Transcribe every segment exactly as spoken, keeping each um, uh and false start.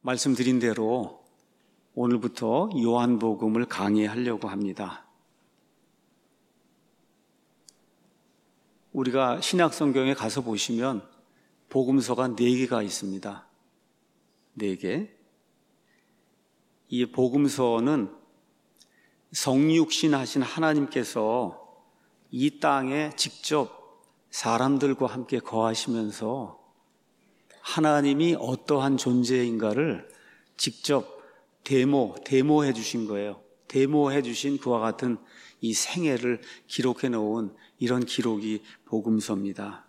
말씀드린 대로 오늘부터 요한복음을 강의하려고 합니다. 우리가 신약성경에 가서 보시면 복음서가 네 개가 있습니다. 네 개. 이 복음서는 성육신 하신 하나님께서 이 땅에 직접 사람들과 함께 거하시면서 하나님이 어떠한 존재인가를 직접 데모, 데모해 주신 거예요. 데모해 주신 그와 같은 이 생애를 기록해 놓은 이런 기록이 복음서입니다.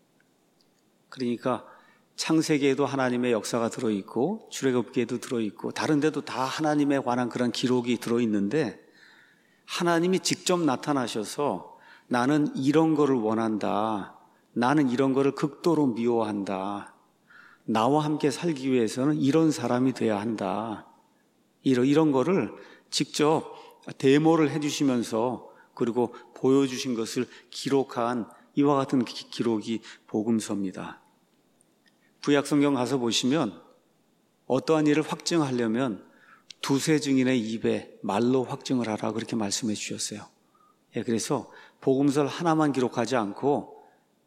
그러니까 창세기에도 하나님의 역사가 들어있고 출애굽기에도 들어있고 다른 데도 다 하나님에 관한 그런 기록이 들어있는데 하나님이 직접 나타나셔서 나는 이런 거를 원한다. 나는 이런 거를 극도로 미워한다. 나와 함께 살기 위해서는 이런 사람이 돼야 한다. 이런, 이런 거를 직접 데모를 해주시면서 그리고 보여주신 것을 기록한 이와 같은 기록이 복음서입니다. 구약성경 가서 보시면 어떠한 일을 확증하려면 두세 증인의 입에 말로 확증을 하라 그렇게 말씀해 주셨어요. 예, 그래서 복음서를 하나만 기록하지 않고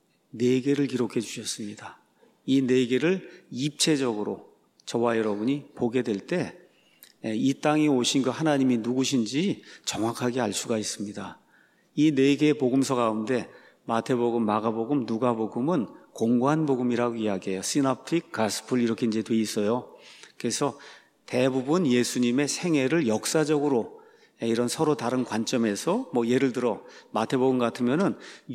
네 개를 기록해 주셨습니다. 이 네 개를 입체적으로 저와 여러분이 보게 될 때 이 땅에 오신 그 하나님이 누구신지 정확하게 알 수가 있습니다. 이 네 개의 복음서 가운데 마태복음, 마가복음, 누가복음은 공관복음이라고 이야기해요. 시납틱, 가스플 이렇게 이제 돼 있어요. 그래서 대부분 예수님의 생애를 역사적으로 이런 서로 다른 관점에서 뭐 예를 들어 마태복음 같으면은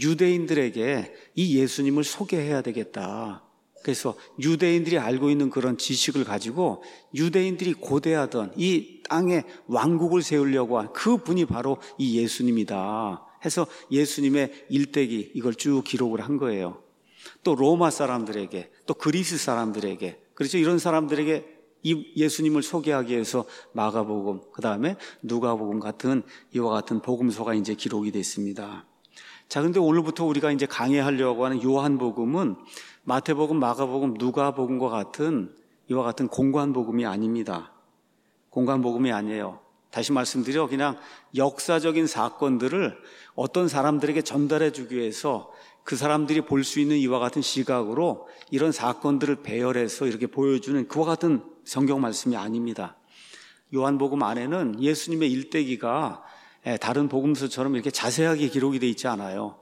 유대인들에게 이 예수님을 소개해야 되겠다. 그래서 유대인들이 알고 있는 그런 지식을 가지고 유대인들이 고대하던 이 땅에 왕국을 세우려고 한 그 분이 바로 이 예수님이다 해서 예수님의 일대기 이걸 쭉 기록을 한 거예요. 또 로마 사람들에게 또 그리스 사람들에게 그렇죠. 이런 사람들에게 이 예수님을 소개하기 위해서 마가복음 그 다음에 누가복음 같은 이와 같은 복음서가 이제 기록이 됐습니다. 자, 그런데 오늘부터 우리가 이제 강의하려고 하는 요한복음은 마태복음, 마가복음, 누가복음과 같은 이와 같은 공관복음이 아닙니다. 공관복음이 아니에요. 다시 말씀드려 그냥 역사적인 사건들을 어떤 사람들에게 전달해 주기 위해서 그 사람들이 볼 수 있는 이와 같은 시각으로 이런 사건들을 배열해서 이렇게 보여주는 그와 같은 성경 말씀이 아닙니다. 요한복음 안에는 예수님의 일대기가 다른 복음서처럼 이렇게 자세하게 기록이 되어 있지 않아요.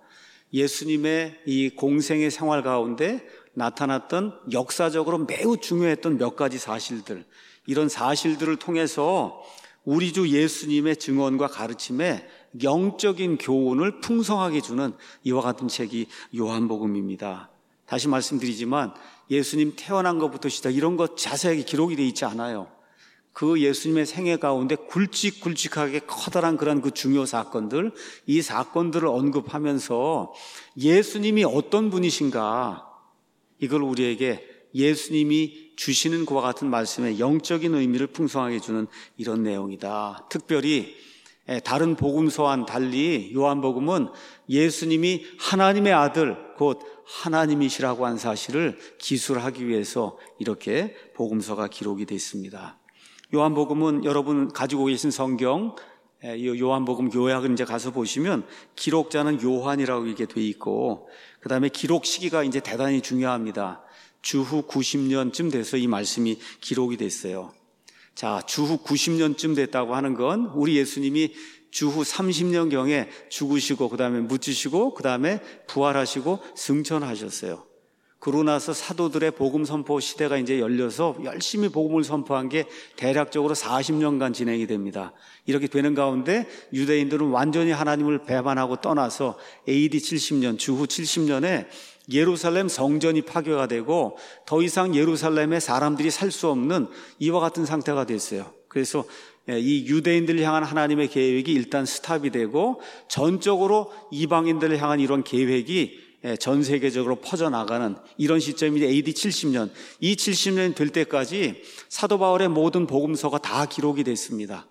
예수님의 이 공생의 생활 가운데 나타났던 역사적으로 매우 중요했던 몇 가지 사실들, 이런 사실들을 통해서 우리 주 예수님의 증언과 가르침에 영적인 교훈을 풍성하게 주는 이와 같은 책이 요한복음입니다. 다시 말씀드리지만 예수님 태어난 것부터 시작 이런 것 자세하게 기록이 되어 있지 않아요. 그 예수님의 생애 가운데 굵직굵직하게 커다란 그런 그 중요 사건들, 이 사건들을 언급하면서 예수님이 어떤 분이신가, 이걸 우리에게 예수님이 주시는 그와 같은 말씀의 영적인 의미를 풍성하게 주는 이런 내용이다. 특별히 다른 복음서와는 달리 요한복음은 예수님이 하나님의 아들, 곧 하나님이시라고 한 사실을 기술하기 위해서 이렇게 복음서가 기록이 되어 있습니다. 요한복음은 여러분 가지고 계신 성경, 요한복음 요약을 이제 가서 보시면 기록자는 요한이라고 이게 돼 있고, 그 다음에 기록 시기가 이제 대단히 중요합니다. 주후 구십 년쯤 돼서 이 말씀이 기록이 됐어요. 자, 주후 구십 년쯤 됐다고 하는 건 우리 예수님이 주후 삼십 년경에 죽으시고, 그 다음에 묻히시고, 그 다음에 부활하시고 승천하셨어요. 그러고 나서 사도들의 복음 선포 시대가 이제 열려서 열심히 복음을 선포한 게 대략적으로 사십 년간 진행이 됩니다. 이렇게 되는 가운데 유대인들은 완전히 하나님을 배반하고 떠나서 에이디 칠십 년, 주후 칠십 년에 예루살렘 성전이 파괴가 되고 더 이상 예루살렘에 사람들이 살 수 없는 이와 같은 상태가 됐어요. 그래서 이 유대인들을 향한 하나님의 계획이 일단 스탑이 되고 전적으로 이방인들을 향한 이런 계획이 전 세계적으로 퍼져나가는 이런 시점이 에이디 칠십 년, 이 칠십 년이 될 때까지 사도 바울의 모든 복음서가 다 기록이 됐습니다.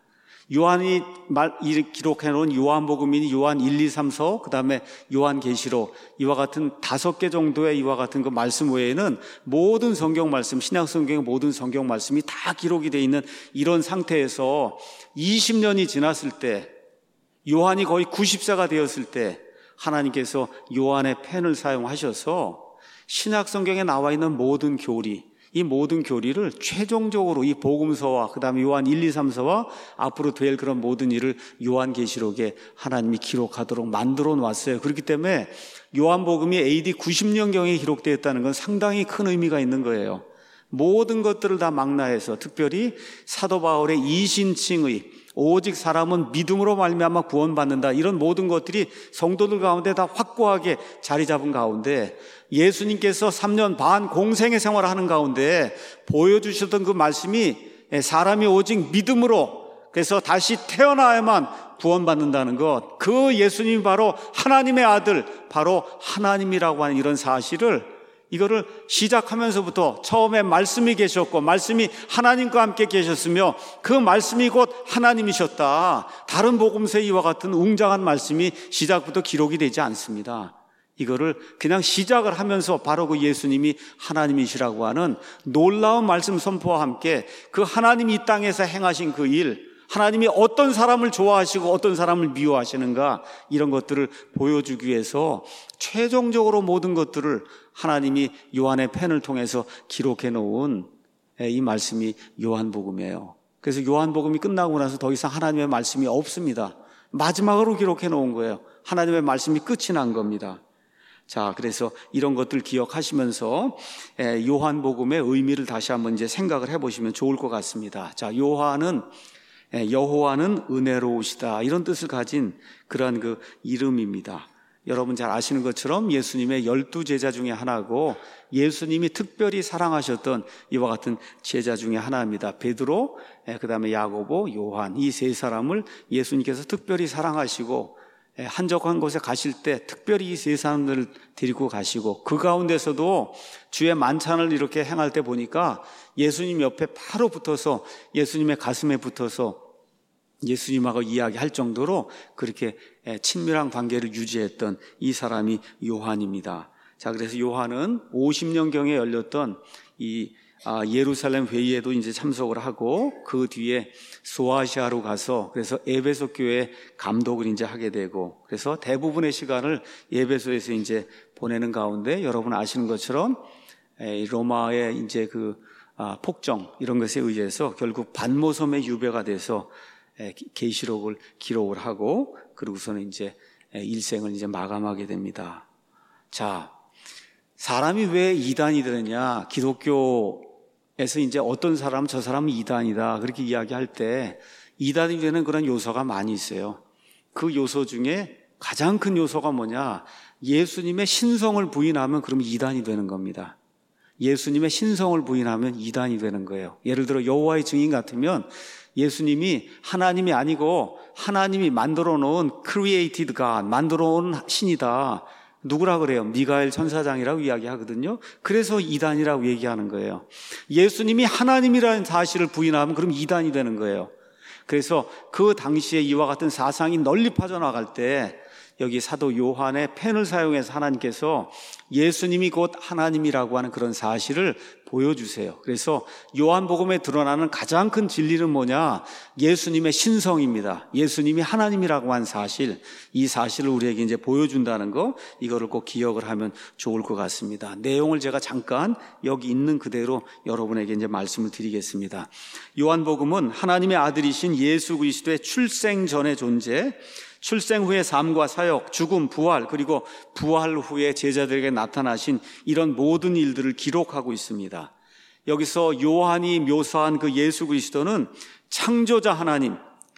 요한이 말, 기록해 놓은 요한복음이니 요한 일, 이, 삼, 서, 그 다음에 요한계시록, 이와 같은 다섯 개 정도의 이와 같은 그 말씀 외에는 모든 성경 말씀, 신약 성경의 모든 성경 말씀이 다 기록이 되어 있는 이런 상태에서 이십 년이 지났을 때, 요한이 거의 구십 세가 되었을 때 하나님께서 요한의 펜을 사용하셔서 신약 성경에 나와 있는 모든 교리, 이 모든 교리를 최종적으로 이 복음서와 그 다음에 요한 일, 이, 삼 서와 앞으로 될 그런 모든 일을 요한계시록에 하나님이 기록하도록 만들어 놨어요. 그렇기 때문에 요한복음이 에이디 구십 년경에 기록되었다는 건 상당히 큰 의미가 있는 거예요. 모든 것들을 다 망라해서, 특별히 사도 바울의 이신칭의 오직 사람은 믿음으로 말미암아 구원받는다, 이런 모든 것들이 성도들 가운데 다 확고하게 자리 잡은 가운데 예수님께서 삼 년 반 공생의 생활을 하는 가운데 보여주셨던 그 말씀이 사람이 오직 믿음으로, 그래서 다시 태어나야만 구원받는다는 것, 그 예수님이 바로 하나님의 아들, 바로 하나님이라고 하는 이런 사실을, 이거를 시작하면서부터 처음에 말씀이 계셨고 말씀이 하나님과 함께 계셨으며 그 말씀이 곧 하나님이셨다, 다른 복음서에 이와 같은 웅장한 말씀이 시작부터 기록이 되지 않습니다. 이거를 그냥 시작을 하면서 바로 그 예수님이 하나님이시라고 하는 놀라운 말씀 선포와 함께 그 하나님이 이 땅에서 행하신 그 일, 하나님이 어떤 사람을 좋아하시고 어떤 사람을 미워하시는가, 이런 것들을 보여주기 위해서 최종적으로 모든 것들을 하나님이 요한의 펜을 통해서 기록해 놓은 이 말씀이 요한복음이에요. 그래서 요한복음이 끝나고 나서 더 이상 하나님의 말씀이 없습니다. 마지막으로 기록해 놓은 거예요. 하나님의 말씀이 끝이 난 겁니다. 자, 그래서 이런 것들 기억하시면서 요한복음의 의미를 다시 한번 이제 생각을 해보시면 좋을 것 같습니다. 자, 요한은 여호와는 은혜로우시다, 이런 뜻을 가진 그러한 그 이름입니다. 여러분 잘 아시는 것처럼 예수님의 열두 제자 중에 하나고 예수님이 특별히 사랑하셨던 이와 같은 제자 중에 하나입니다. 베드로, 그 다음에 야고보, 요한, 이 세 사람을 예수님께서 특별히 사랑하시고 한적한 곳에 가실 때 특별히 이 세 사람들을 데리고 가시고, 그 가운데서도 주의 만찬을 이렇게 행할 때 보니까 예수님 옆에 바로 붙어서 예수님의 가슴에 붙어서 예수님하고 이야기할 정도로 그렇게 친밀한 관계를 유지했던 이 사람이 요한입니다. 자, 그래서 요한은 오십 년경에 열렸던 이 예루살렘 회의에도 이제 참석을 하고 그 뒤에 소아시아로 가서 그래서 에베소 교회 감독을 이제 하게 되고, 그래서 대부분의 시간을 에베소에서 이제 보내는 가운데 여러분 아시는 것처럼 로마의 이제 그 폭정 이런 것에 의해서 결국 반모섬의 유배가 돼서 계시록을 기록을 하고 그러고서는 이제 일생을 이제 마감하게 됩니다. 자, 사람이 왜 이단이 되느냐? 기독교에서 이제 어떤 사람은 저 사람은 이단이다 그렇게 이야기할 때 이단이 되는 그런 요소가 많이 있어요. 그 요소 중에 가장 큰 요소가 뭐냐? 예수님의 신성을 부인하면 그러면 이단이 되는 겁니다. 예수님의 신성을 부인하면 이단이 되는 거예요. 예를 들어 여호와의 증인 같으면 예수님이 하나님이 아니고 하나님이 만들어 놓은 created God, 만들어 놓은 신이다. 누구라 그래요? 미가엘 천사장이라고 이야기하거든요. 그래서 이단이라고 얘기하는 거예요. 예수님이 하나님이라는 사실을 부인하면 그럼 이단이 되는 거예요. 그래서 그 당시에 이와 같은 사상이 널리 퍼져나갈 때 여기 사도 요한의 펜을 사용해서 하나님께서 예수님이 곧 하나님이라고 하는 그런 사실을 보여주세요. 그래서 요한복음에 드러나는 가장 큰 진리는 뭐냐? 예수님의 신성입니다. 예수님이 하나님이라고 한 사실, 이 사실을 우리에게 이제 보여준다는 거, 이거를 꼭 기억을 하면 좋을 것 같습니다. 내용을 제가 잠깐 여기 있는 그대로 여러분에게 이제 말씀을 드리겠습니다. 요한복음은 하나님의 아들이신 예수 그리스도의 출생 전의 존재, 출생 후의 삶과 사역, 죽음, 부활, 그리고 부활 후에 제자들에게 나타나신 이런 모든 일들을 기록하고 있습니다. 여기서 요한이 묘사한 그 예수 그리스도는 창조자 하나님,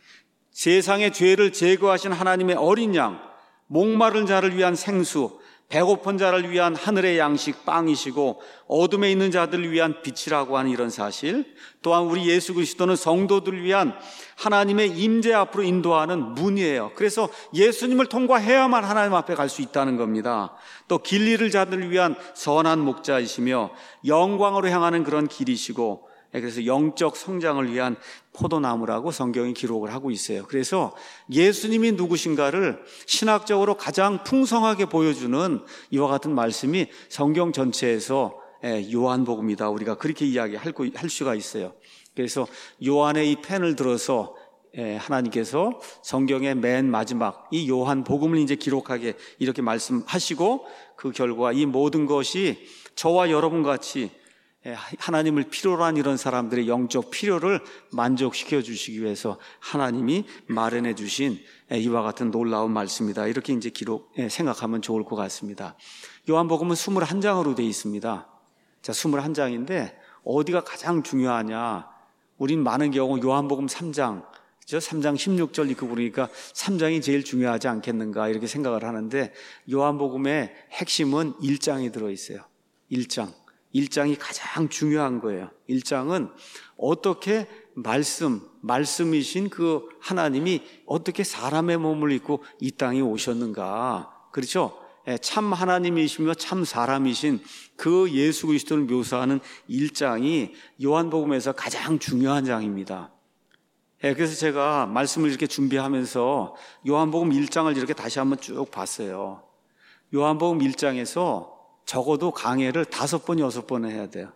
세상의 죄를 제거하신 하나님의 어린 양, 목마른 자를 위한 생수, 배고픈 자를 위한 하늘의 양식 빵이시고 어둠에 있는 자들을 위한 빛이라고 하는 이런 사실, 또한 우리 예수 그리스도는 성도들을 위한 하나님의 임재 앞으로 인도하는 문이에요. 그래서 예수님을 통과해야만 하나님 앞에 갈 수 있다는 겁니다. 또 길 잃을 자들을 위한 선한 목자이시며 영광으로 향하는 그런 길이시고 그래서 영적 성장을 위한 포도나무라고 성경이 기록을 하고 있어요. 그래서 예수님이 누구신가를 신학적으로 가장 풍성하게 보여주는 이와 같은 말씀이 성경 전체에서 요한복음이다. 우리가 그렇게 이야기할 수가 있어요. 그래서 요한의 이 펜을 들어서 하나님께서 성경의 맨 마지막 이 요한복음을 이제 기록하게 이렇게 말씀하시고, 그 결과 이 모든 것이 저와 여러분 같이 하나님을 필요로 한 이런 사람들의 영적 필요를 만족시켜 주시기 위해서 하나님이 마련해 주신 이와 같은 놀라운 말씀이다. 이렇게 이제 기록, 생각하면 좋을 것 같습니다. 요한복음은 이십일 장으로 되어 있습니다. 자, 이십일 장인데 어디가 가장 중요하냐? 우린 많은 경우 요한복음 삼 장, 삼 장 십육 절 있고 그러니까 삼 장이 제일 중요하지 않겠는가 이렇게 생각을 하는데, 요한복음의 핵심은 일 장이 들어있어요. 일 장. 일 장이 가장 중요한 거예요. 일 장은 어떻게 말씀, 말씀이신 그 하나님이 어떻게 사람의 몸을 입고 이 땅에 오셨는가. 그렇죠? 참 하나님이시며 참 사람이신 그 예수 그리스도를 묘사하는 일 장이 요한복음에서 가장 중요한 장입니다. 그래서 제가 말씀을 이렇게 준비하면서 요한복음 일 장을 이렇게 다시 한번 쭉 봤어요. 요한복음 일 장에서 적어도 강해를 다섯 번, 여섯 번 해야 돼요.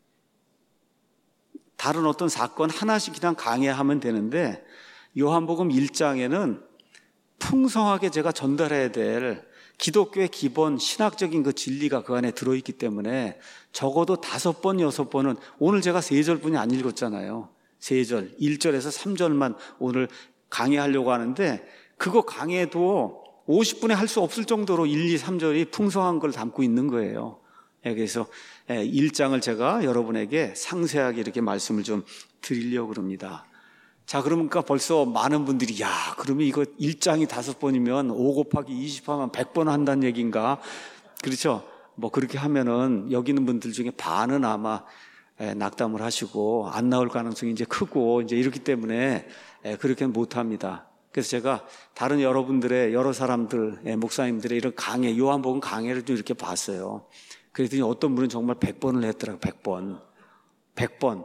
다른 어떤 사건 하나씩 그냥 강해하면 되는데, 요한복음 일 장에는 풍성하게 제가 전달해야 될 기독교의 기본 신학적인 그 진리가 그 안에 들어있기 때문에 적어도 다섯 번, 여섯 번은, 오늘 제가 세 절뿐이 안 읽었잖아요. 세 절, 일 절에서 삼 절만 오늘 강해하려고 하는데, 그거 강해도 오십 분에 할 수 없을 정도로 일, 이, 삼 절이 풍성한 걸 담고 있는 거예요. 그래서 일 장을 제가 여러분에게 상세하게 이렇게 말씀을 좀 드리려고 합니다. 자, 그러니까 벌써 많은 분들이, 야, 그러면 이거 일 장이 다섯 번이면 오 곱하기 이십 하면 백 번 한다는 얘기인가? 그렇죠? 뭐 그렇게 하면은 여기 있는 분들 중에 반은 아마 낙담을 하시고 안 나올 가능성이 이제 크고 이제 이렇기 때문에 그렇게는 못 합니다. 그래서 제가 다른 여러분들의 여러 사람들, 목사님들의 이런 강해, 요한복음 강해를 좀 이렇게 봤어요. 그랬더니 어떤 분은 정말 백 번을 했더라고요. 백 번. 백 번.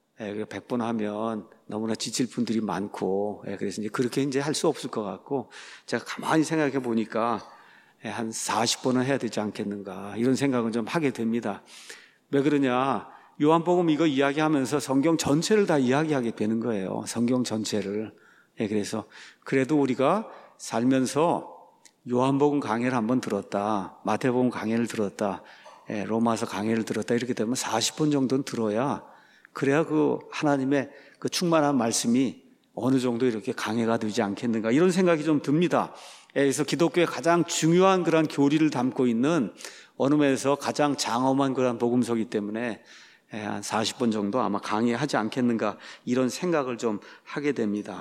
백 번 하면 너무나 지칠 분들이 많고, 그래서 이제 그렇게 이제 할 수 없을 것 같고, 제가 가만히 생각해 보니까 한 사십 번은 해야 되지 않겠는가, 이런 생각은 좀 하게 됩니다. 왜 그러냐? 요한복음 이거 이야기하면서 성경 전체를 다 이야기하게 되는 거예요. 성경 전체를. 예, 그래서 그래도 우리가 살면서 요한복음 강해를 한번 들었다, 마태복음 강해를 들었다, 예, 로마서 강해를 들었다, 이렇게 되면 사십 번 정도는 들어야, 그래야 그 하나님의 그 충만한 말씀이 어느 정도 이렇게 강해가 되지 않겠는가, 이런 생각이 좀 듭니다. 예, 그래서 기독교의 가장 중요한 그런 교리를 담고 있는, 어느 면에서 가장 장엄한 그런 복음서이기 때문에 예, 한 사십 번 정도 아마 강해하지 않겠는가, 이런 생각을 좀 하게 됩니다.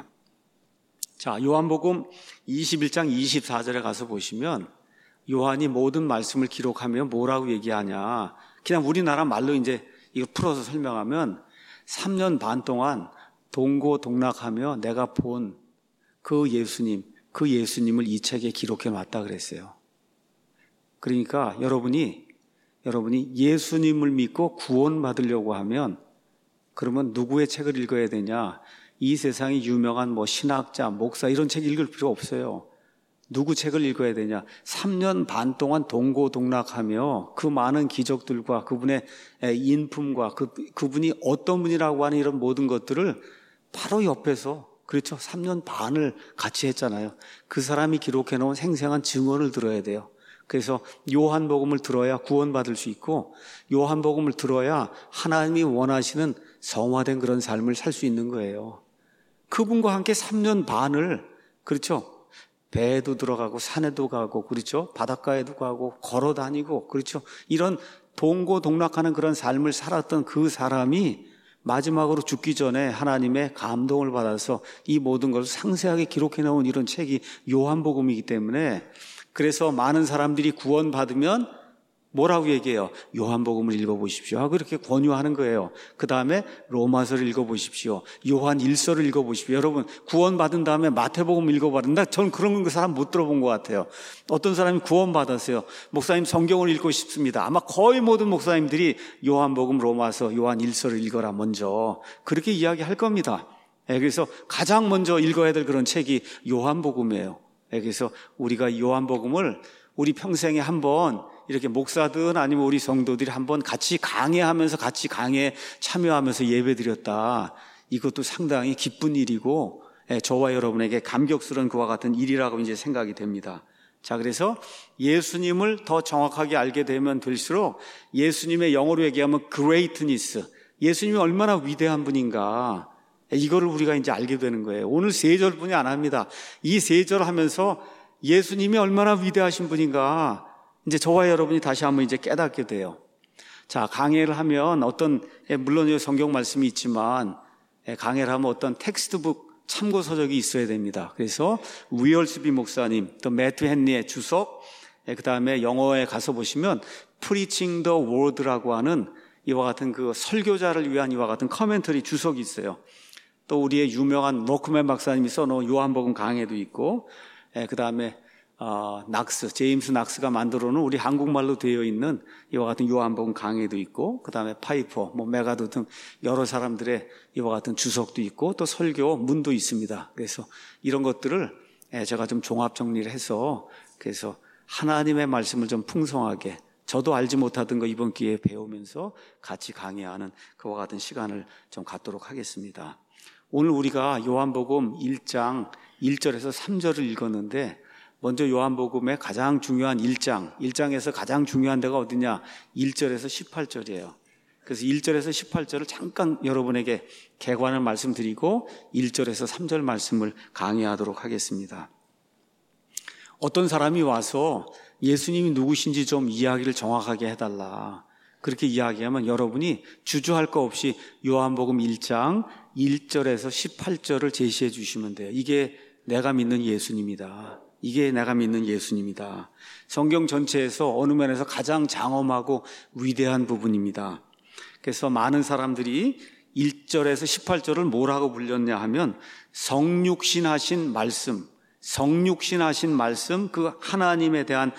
자, 요한복음 이십일 장 이십사 절에 가서 보시면 요한이 모든 말씀을 기록하며 뭐라고 얘기하냐, 그냥 우리나라 말로 이제 이거 풀어서 설명하면 삼 년 반 동안 동고동락하며 내가 본 그 예수님, 그 예수님을 이 책에 기록해 놨다 그랬어요. 그러니까 여러분이 여러분이 예수님을 믿고 구원받으려고 하면, 그러면 누구의 책을 읽어야 되냐? 이 세상에 유명한 뭐 신학자, 목사 이런 책 읽을 필요 없어요. 누구 책을 읽어야 되냐? 삼 년 반 동안 동고동락하며 그 많은 기적들과 그분의 인품과 그, 그분이 어떤 분이라고 하는 이런 모든 것들을 바로 옆에서, 그렇죠? 삼 년 반을 같이 했잖아요. 그 사람이 기록해 놓은 생생한 증언을 들어야 돼요. 그래서 요한복음을 들어야 구원받을 수 있고, 요한복음을 들어야 하나님이 원하시는 성화된 그런 삶을 살 수 있는 거예요. 그분과 함께 삼 년 반을, 그렇죠? 배에도 들어가고 산에도 가고, 그렇죠? 바닷가에도 가고 걸어 다니고, 그렇죠? 이런 동고동락하는 그런 삶을 살았던 그 사람이 마지막으로 죽기 전에 하나님의 감동을 받아서 이 모든 것을 상세하게 기록해 놓은 이런 책이 요한복음이기 때문에, 그래서 많은 사람들이 구원받으면 뭐라고 얘기해요? 요한복음을 읽어보십시오 하고 그렇게 권유하는 거예요. 그 다음에 로마서를 읽어보십시오. 요한 일서를 읽어보십시오. 여러분 구원받은 다음에 마태복음 읽어봤는데 저는 그런 거 사람 못 들어본 것 같아요. 어떤 사람이 구원받았어요. 목사님 성경을 읽고 싶습니다. 아마 거의 모든 목사님들이 요한복음, 로마서, 요한 일서를 읽어라 먼저 그렇게 이야기할 겁니다. 그래서 가장 먼저 읽어야 될 그런 책이 요한복음이에요. 그래서 우리가 요한복음을 우리 평생에 한번 이렇게 목사든 아니면 우리 성도들이 한번 같이 강해하면서 같이 강해에 참여하면서 예배드렸다. 이것도 상당히 기쁜 일이고 저와 여러분에게 감격스러운 그와 같은 일이라고 이제 생각이 됩니다. 자, 그래서 예수님을 더 정확하게 알게 되면 될수록 예수님의 영어로 얘기하면 greatness, 예수님이 얼마나 위대한 분인가, 이거를 우리가 이제 알게 되는 거예요. 오늘 세 절뿐이 안 합니다. 이 세 절 하면서 예수님이 얼마나 위대하신 분인가 이제 저와 여러분이 다시 한번 이제 깨닫게 돼요. 자, 강해를 하면 어떤, 물론 성경 말씀이 있지만 강해를 하면 어떤 텍스트북 참고 서적이 있어야 됩니다. 그래서 위얼스비 목사님, 또 매튜 헨리의 주석, 그 다음에 영어에 가서 보시면 Preaching the Word라고 하는 이와 같은 그 설교자를 위한 이와 같은 커멘터리 주석이 있어요. 또 우리의 유명한 로크맨 박사님이 써놓은 요한복음 강해도 있고, 그 다음에 어, 낙스, 제임스 낙스가 만들어 놓은 우리 한국말로 되어 있는 이와 같은 요한복음 강해도 있고, 그 다음에 파이퍼, 뭐 메가도 등 여러 사람들의 이와 같은 주석도 있고, 또 설교 문도 있습니다. 그래서 이런 것들을 제가 좀 종합 정리를 해서, 그래서 하나님의 말씀을 좀 풍성하게, 저도 알지 못하던 거 이번 기회에 배우면서 같이 강의하는 그와 같은 시간을 좀 갖도록 하겠습니다. 오늘 우리가 요한복음 일 장 일 절에서 삼 절을 읽었는데, 먼저 요한복음의 가장 중요한 일 장, 일 장에서 가장 중요한 데가 어디냐? 일 절에서 십팔 절이에요. 그래서 일 절에서 십팔 절을 잠깐 여러분에게 개관을 말씀드리고 일 절에서 삼 절 말씀을 강의하도록 하겠습니다. 어떤 사람이 와서 예수님이 누구신지 좀 이야기를 정확하게 해달라, 그렇게 이야기하면 여러분이 주저할 거 없이 요한복음 일 장 일 절에서 십팔 절을 제시해 주시면 돼요. 이게 내가 믿는 예수님이다. 이게 내가 믿는 예수님이다. 성경 전체에서 어느 면에서 가장 장엄하고 위대한 부분입니다. 그래서 많은 사람들이 일 절에서 십팔 절을 뭐라고 불렸냐 하면 성육신하신 말씀, 성육신하신 말씀, 그 하나님에 대한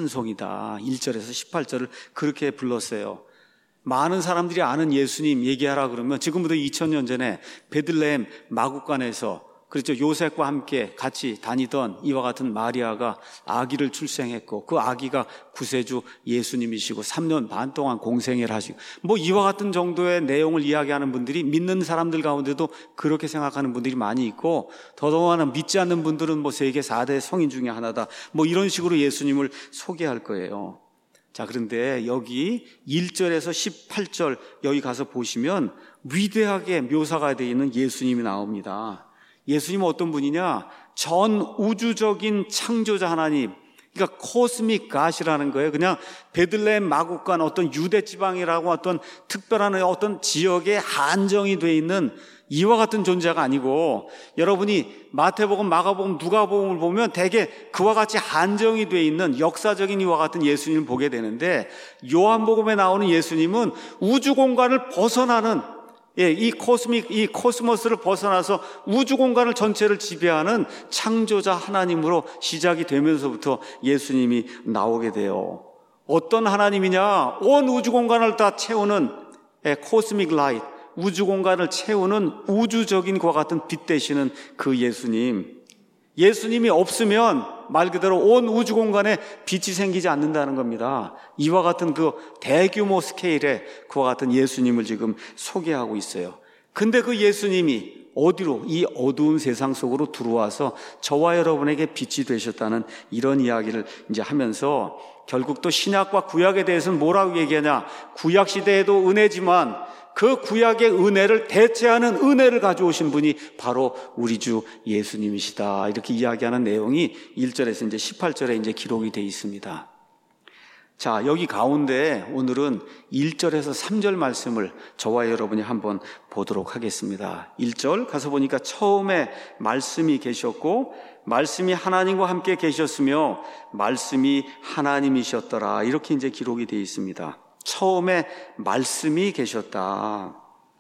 찬송이다. 일 절에서 십팔 절을 그렇게 불렀어요. 많은 사람들이 아는 예수님 얘기하라 그러면 지금부터 이천 년 전에 베들레헴 마구간에서, 그렇죠, 요셉과 함께 같이 다니던 이와 같은 마리아가 아기를 출생했고 그 아기가 구세주 예수님이시고 삼 년 반 동안 공생애를 하시고, 뭐 이와 같은 정도의 내용을 이야기하는 분들이 믿는 사람들 가운데도 그렇게 생각하는 분들이 많이 있고, 더더구나 믿지 않는 분들은 뭐 세계 사 대 성인 중에 하나다, 뭐 이런 식으로 예수님을 소개할 거예요. 자, 그런데 여기 일 절에서 십팔 절 여기 가서 보시면 위대하게 묘사가 되어 있는 예수님이 나옵니다. 예수님은 어떤 분이냐? 전 우주적인 창조자 하나님, 그러니까 코스믹 갓이라는 거예요. 그냥 베들레헴 마구간 어떤 유대 지방이라고 어떤 특별한 어떤 지역에 한정이 되어 있는 이와 같은 존재가 아니고, 여러분이 마태복음, 마가복음, 누가복음을 보면 대개 그와 같이 한정이 되어 있는 역사적인 이와 같은 예수님을 보게 되는데, 요한복음에 나오는 예수님은 우주 공간을 벗어나는, 예, 이 코스믹, 이 코스모스를 벗어나서 우주 공간을 전체를 지배하는 창조자 하나님으로 시작이 되면서부터 예수님이 나오게 돼요. 어떤 하나님이냐? 온 우주 공간을 다 채우는, 예, 코스믹 라이트, 우주 공간을 채우는 우주적인 그와 같은 빛 되시는 그 예수님. 예수님이 없으면 말 그대로 온 우주 공간에 빛이 생기지 않는다는 겁니다. 이와 같은 그 대규모 스케일의 그와 같은 예수님을 지금 소개하고 있어요. 근데 그 예수님이 어디로, 이 어두운 세상 속으로 들어와서 저와 여러분에게 빛이 되셨다는 이런 이야기를 이제 하면서, 결국 또 신약과 구약에 대해서는 뭐라고 얘기하냐? 구약 시대에도 은혜지만 그 구약의 은혜를 대체하는 은혜를 가져오신 분이 바로 우리 주 예수님이시다. 이렇게 이야기하는 내용이 일 절에서 이제 십팔 절에 이제 기록이 되어 있습니다. 자, 여기 가운데 오늘은 일 절에서 삼 절 말씀을 저와 여러분이 한번 보도록 하겠습니다. 일 절 가서 보니까 처음에 말씀이 계셨고 말씀이 하나님과 함께 계셨으며 말씀이 하나님이셨더라. 이렇게 이제 기록이 되어 있습니다. 처음에 말씀이 계셨다.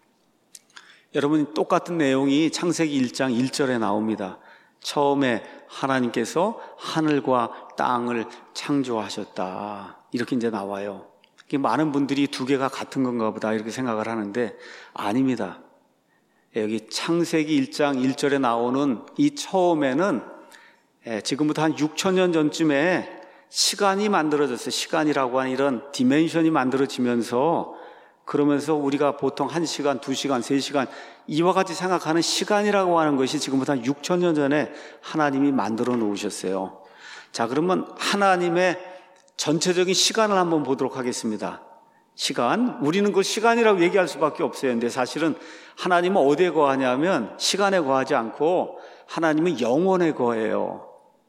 여러분, 똑같은 내용이 창세기 일 장 일 절에 나옵니다. 처음에 하나님께서 하늘과 땅을 창조하셨다. 이렇게 이제 나와요. 많은 분들이 두 개가 같은 건가 보다 이렇게 생각을 하는데 아닙니다. 여기 창세기 일 장 일 절에 나오는 이 처음에는 지금부터 한 육천 년 전쯤에 시간이 만들어졌어요. 시간이라고 하는 이런 디멘션이 만들어지면서 그러면서 우리가 보통 한 시간, 두 시간, 세 시간 이와 같이 생각하는 시간이라고 하는 것이 지금부터 한 육천 년 전에 하나님이 만들어 놓으셨어요. 자, 그러면 하나님의 전체적인 시간을 한번 보도록 하겠습니다. 시간, 우리는 그걸 시간이라고 얘기할 수밖에 없어요. 근데 사실은 하나님은 어디에 거하냐면 시간에 거하지 않고 하나님은 영원에 거해요.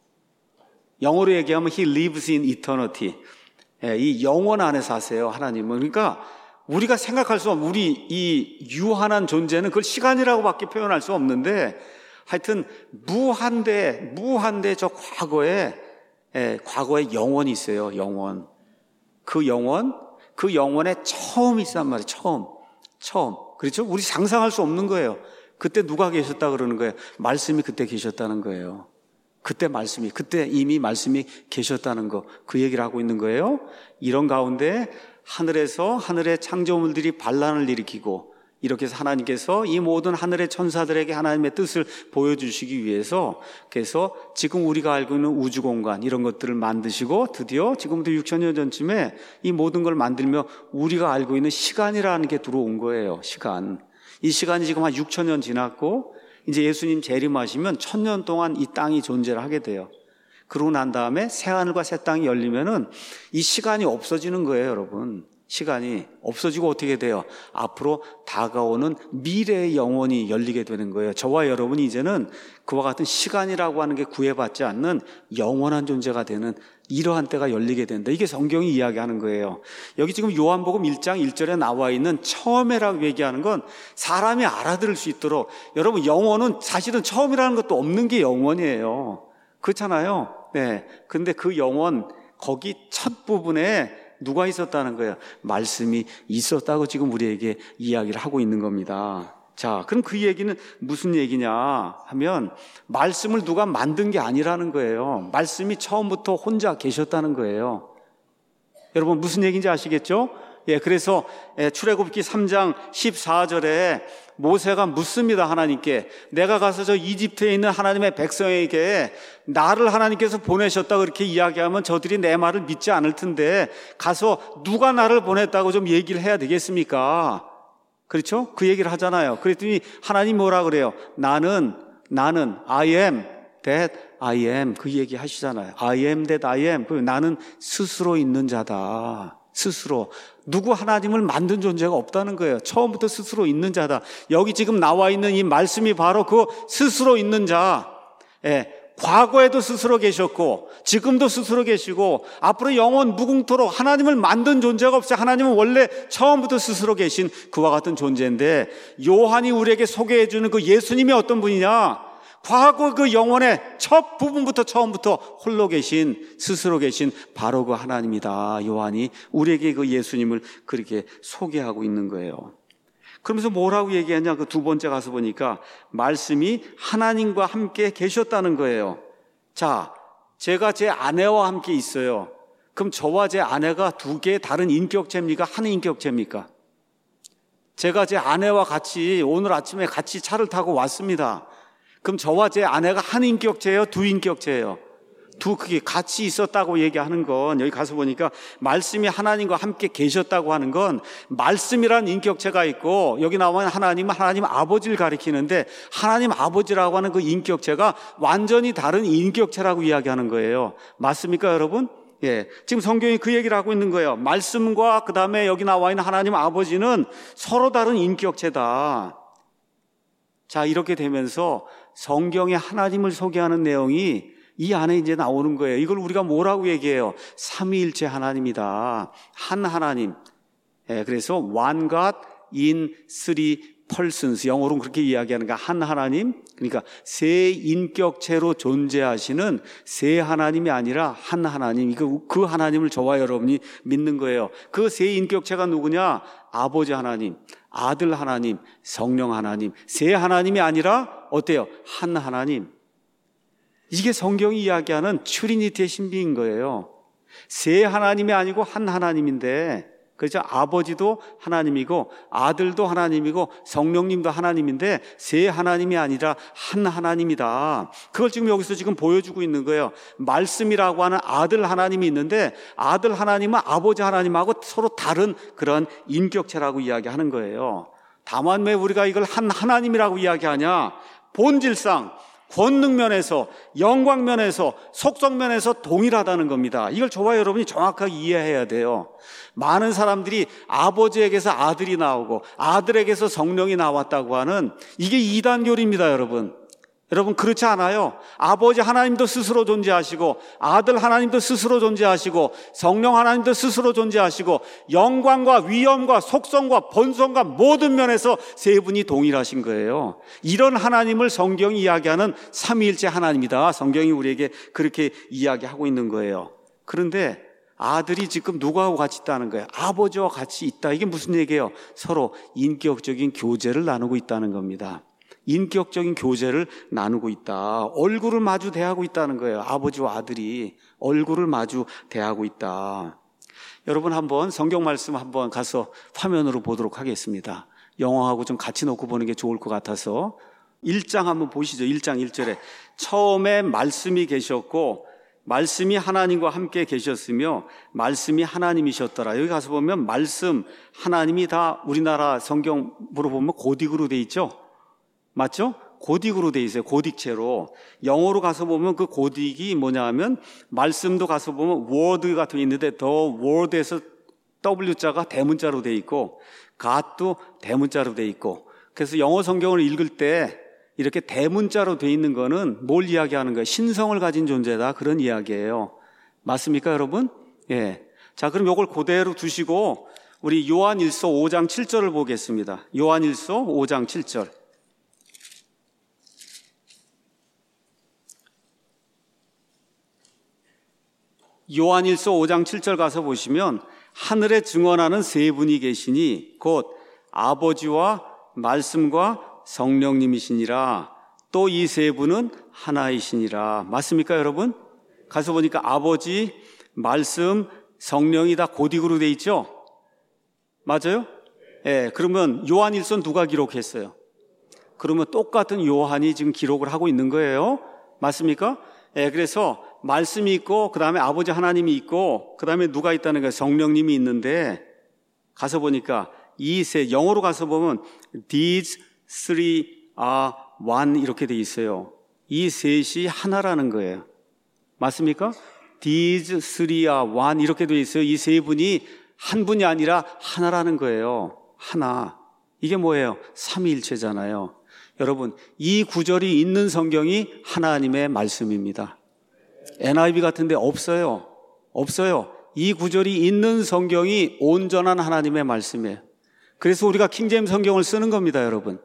영어로 얘기하면 He lives in eternity. 이 영원 안에 사세요, 하나님은. 그러니까 우리가 생각할 수 없는 우리 이 유한한 존재는 그걸 시간이라고밖에 표현할 수 없는데 하여튼 무한대 무한대 저 과거에 예, 과거에 영원이 있어요. 영원. 그 영원 그 영원에 처음이 있단 말이에요. 처음 처음 그렇죠? 우리 상상할 수 없는 거예요. 그때 누가 계셨다 그러는 거예요? 말씀이 그때 계셨다는 거예요. 그때 말씀이 그때 이미 말씀이 계셨다는 거, 그 얘기를 하고 있는 거예요. 이런 가운데 하늘에서 하늘의 창조물들이 반란을 일으키고 이렇게 해서 하나님께서 이 모든 하늘의 천사들에게 하나님의 뜻을 보여주시기 위해서 그래서 지금 우리가 알고 있는 우주공간 이런 것들을 만드시고 드디어 지금부터 육천 년 전쯤에 이 모든 걸 만들며 우리가 알고 있는 시간이라는 게 들어온 거예요. 시간. 이 시간이 지금 한 육천 년 지났고 이제 예수님 재림하시면 천년 동안 이 땅이 존재를 하게 돼요. 그러고 난 다음에 새하늘과 새 땅이 열리면은 이 시간이 없어지는 거예요, 여러분. 시간이 없어지고 어떻게 돼요? 앞으로 다가오는 미래의 영혼이 열리게 되는 거예요. 저와 여러분이 이제는 그와 같은 시간이라고 하는 게 구애받지 않는 영원한 존재가 되는 이러한 때가 열리게 된다. 이게 성경이 이야기하는 거예요. 여기 지금 요한복음 일 장 일 절에 나와 있는 처음에라고 얘기하는 건 사람이 알아들을 수 있도록, 여러분 영혼은 사실은 처음이라는 것도 없는 게 영혼이에요. 그렇잖아요. 네. 근데 그 영혼 거기 첫 부분에 누가 있었다는 거예요? 말씀이 있었다고 지금 우리에게 이야기를 하고 있는 겁니다. 자, 그럼 그 얘기는 무슨 얘기냐 하면 말씀을 누가 만든 게 아니라는 거예요. 말씀이 처음부터 혼자 계셨다는 거예요. 여러분 무슨 얘기인지 아시겠죠? 예, 그래서 출애굽기 삼 장 십사 절에 모세가 묻습니다. 하나님께 내가 가서 저 이집트에 있는 하나님의 백성에게 나를 하나님께서 보내셨다 그렇게 이야기하면 저들이 내 말을 믿지 않을 텐데 가서 누가 나를 보냈다고 좀 얘기를 해야 되겠습니까? 그렇죠? 그 얘기를 하잖아요. 그랬더니 하나님 뭐라 그래요? 나는 나는 I am that I am 그 얘기 하시잖아요. I am that I am. 그 나는 스스로 있는 자다. 스스로. 누구 하나님을 만든 존재가 없다는 거예요. 처음부터 스스로 있는 자다. 여기 지금 나와 있는 이 말씀이 바로 그 스스로 있는 자. 예, 과거에도 스스로 계셨고 지금도 스스로 계시고 앞으로 영원 무궁토록 하나님을 만든 존재가 없어요. 하나님은 원래 처음부터 스스로 계신 그와 같은 존재인데 요한이 우리에게 소개해 주는 그 예수님이 어떤 분이냐? 과거 그 영혼의 첫 부분부터 처음부터 홀로 계신 스스로 계신 바로 그 하나님이다. 요한이 우리에게 그 예수님을 그렇게 소개하고 있는 거예요. 그러면서 뭐라고 얘기하냐? 그 두 번째 가서 보니까 말씀이 하나님과 함께 계셨다는 거예요. 자, 제가 제 아내와 함께 있어요. 그럼 저와 제 아내가 두 개의 다른 인격체입니까? 한 인격체입니까? 제가 제 아내와 같이 오늘 아침에 같이 차를 타고 왔습니다. 그럼 저와 제 아내가 한 인격체예요? 두 인격체예요? 두 크게 같이 있었다고 얘기하는 건 여기 가서 보니까 말씀이 하나님과 함께 계셨다고 하는 건 말씀이라는 인격체가 있고 여기 나오는 하나님은 하나님 아버지를 가리키는데 하나님 아버지라고 하는 그 인격체가 완전히 다른 인격체라고 이야기하는 거예요. 맞습니까, 여러분? 예, 지금 성경이 그 얘기를 하고 있는 거예요. 말씀과 그 다음에 여기 나와 있는 하나님 아버지는 서로 다른 인격체다. 자, 이렇게 되면서 성경에 하나님을 소개하는 내용이 이 안에 이제 나오는 거예요. 이걸 우리가 뭐라고 얘기해요? 삼위일체 하나님이다. 한 하나님. 예, 그래서 one God in three persons. 영어로는 그렇게 이야기하는 거야. 한 하나님. 그러니까 세 인격체로 존재하시는 세 하나님이 아니라 한 하나님. 그 하나님을 저와 여러분이 믿는 거예요. 그 세 인격체가 누구냐? 아버지 하나님, 아들 하나님, 성령 하나님. 세 하나님이 아니라 어때요? 한 하나님. 이게 성경이 이야기하는 트리니티의 신비인 거예요. 세 하나님이 아니고 한 하나님인데, 그렇죠? 아버지도 하나님이고 아들도 하나님이고 성령님도 하나님인데 세 하나님이 아니라 한 하나님이다. 그걸 지금 여기서 지금 보여주고 있는 거예요. 말씀이라고 하는 아들 하나님이 있는데 아들 하나님은 아버지 하나님하고 서로 다른 그런 인격체라고 이야기하는 거예요. 다만 왜 우리가 이걸 한 하나님이라고 이야기하냐? 본질상 권능면에서, 영광면에서, 속성면에서 동일하다는 겁니다. 이걸 저와 여러분이 정확하게 이해해야 돼요. 많은 사람들이 아버지에게서 아들이 나오고 아들에게서 성령이 나왔다고 하는 이게 이단교리입니다, 여러분. 여러분 그렇지 않아요. 아버지 하나님도 스스로 존재하시고 아들 하나님도 스스로 존재하시고 성령 하나님도 스스로 존재하시고 영광과 위엄과 속성과 본성과 모든 면에서 세 분이 동일하신 거예요. 이런 하나님을 성경이 이야기하는 삼위일체 하나님이다. 성경이 우리에게 그렇게 이야기하고 있는 거예요. 그런데 아들이 지금 누구하고 같이 있다는 거예요? 아버지와 같이 있다. 이게 무슨 얘기예요? 서로 인격적인 교제를 나누고 있다는 겁니다. 인격적인 교제를 나누고 있다. 얼굴을 마주 대하고 있다는 거예요. 아버지와 아들이 얼굴을 마주 대하고 있다. 여러분 한번 성경 말씀 한번 가서 화면으로 보도록 하겠습니다. 영어하고 좀 같이 놓고 보는 게 좋을 것 같아서 일 장 한번 보시죠. 일 장 일 절에 처음에 말씀이 계셨고 말씀이 하나님과 함께 계셨으며 말씀이 하나님이셨더라. 여기 가서 보면 말씀 하나님이 다 우리나라 성경으로 보면 고딕으로 돼 있죠. 맞죠? 고딕으로 돼 있어요. 고딕체로. 영어로 가서 보면 그 고딕이 뭐냐 하면 말씀도 가서 보면 word 같은 게 있는데 더 word에서 W자가 대문자로 돼 있고 God도 대문자로 돼 있고 그래서 영어 성경을 읽을 때 이렇게 대문자로 돼 있는 거는 뭘 이야기하는 거예요? 신성을 가진 존재다. 그런 이야기예요. 맞습니까, 여러분? 예. 자, 그럼 이걸 그대로 두시고 우리 요한일서 오 장 칠 절을 보겠습니다. 요한일서 오 장 칠 절. 요한일서 오 장 칠 절 가서 보시면 하늘에 증언하는 세 분이 계시니 곧 아버지와 말씀과 성령님이시니라. 또 이 세 분은 하나이시니라. 맞습니까, 여러분? 가서 보니까 아버지, 말씀, 성령이 다 고딕으로 돼 있죠? 맞아요? 예, 그러면 요한일서는 누가 기록했어요? 그러면 똑같은 요한이 지금 기록을 하고 있는 거예요. 맞습니까? 예, 그래서 말씀이 있고 그 다음에 아버지 하나님이 있고 그 다음에 누가 있다는 거예요? 성령님이 있는데 가서 보니까 이 세, 영어로 가서 보면 These three are one 이렇게 돼 있어요. 이 셋이 하나라는 거예요. 맞습니까? These three are one 이렇게 돼 있어요. 이 세 분이 한 분이 아니라 하나라는 거예요. 하나. 이게 뭐예요? 삼위일체잖아요. 여러분, 이 구절이 있는 성경이 하나님의 말씀입니다. 엔 아이 비 같은 데 없어요. 없어요. 이 구절이 있는 성경이 온전한 하나님의 말씀이에요. 그래서 우리가 킹제임스 성경을 쓰는 겁니다, 여러분.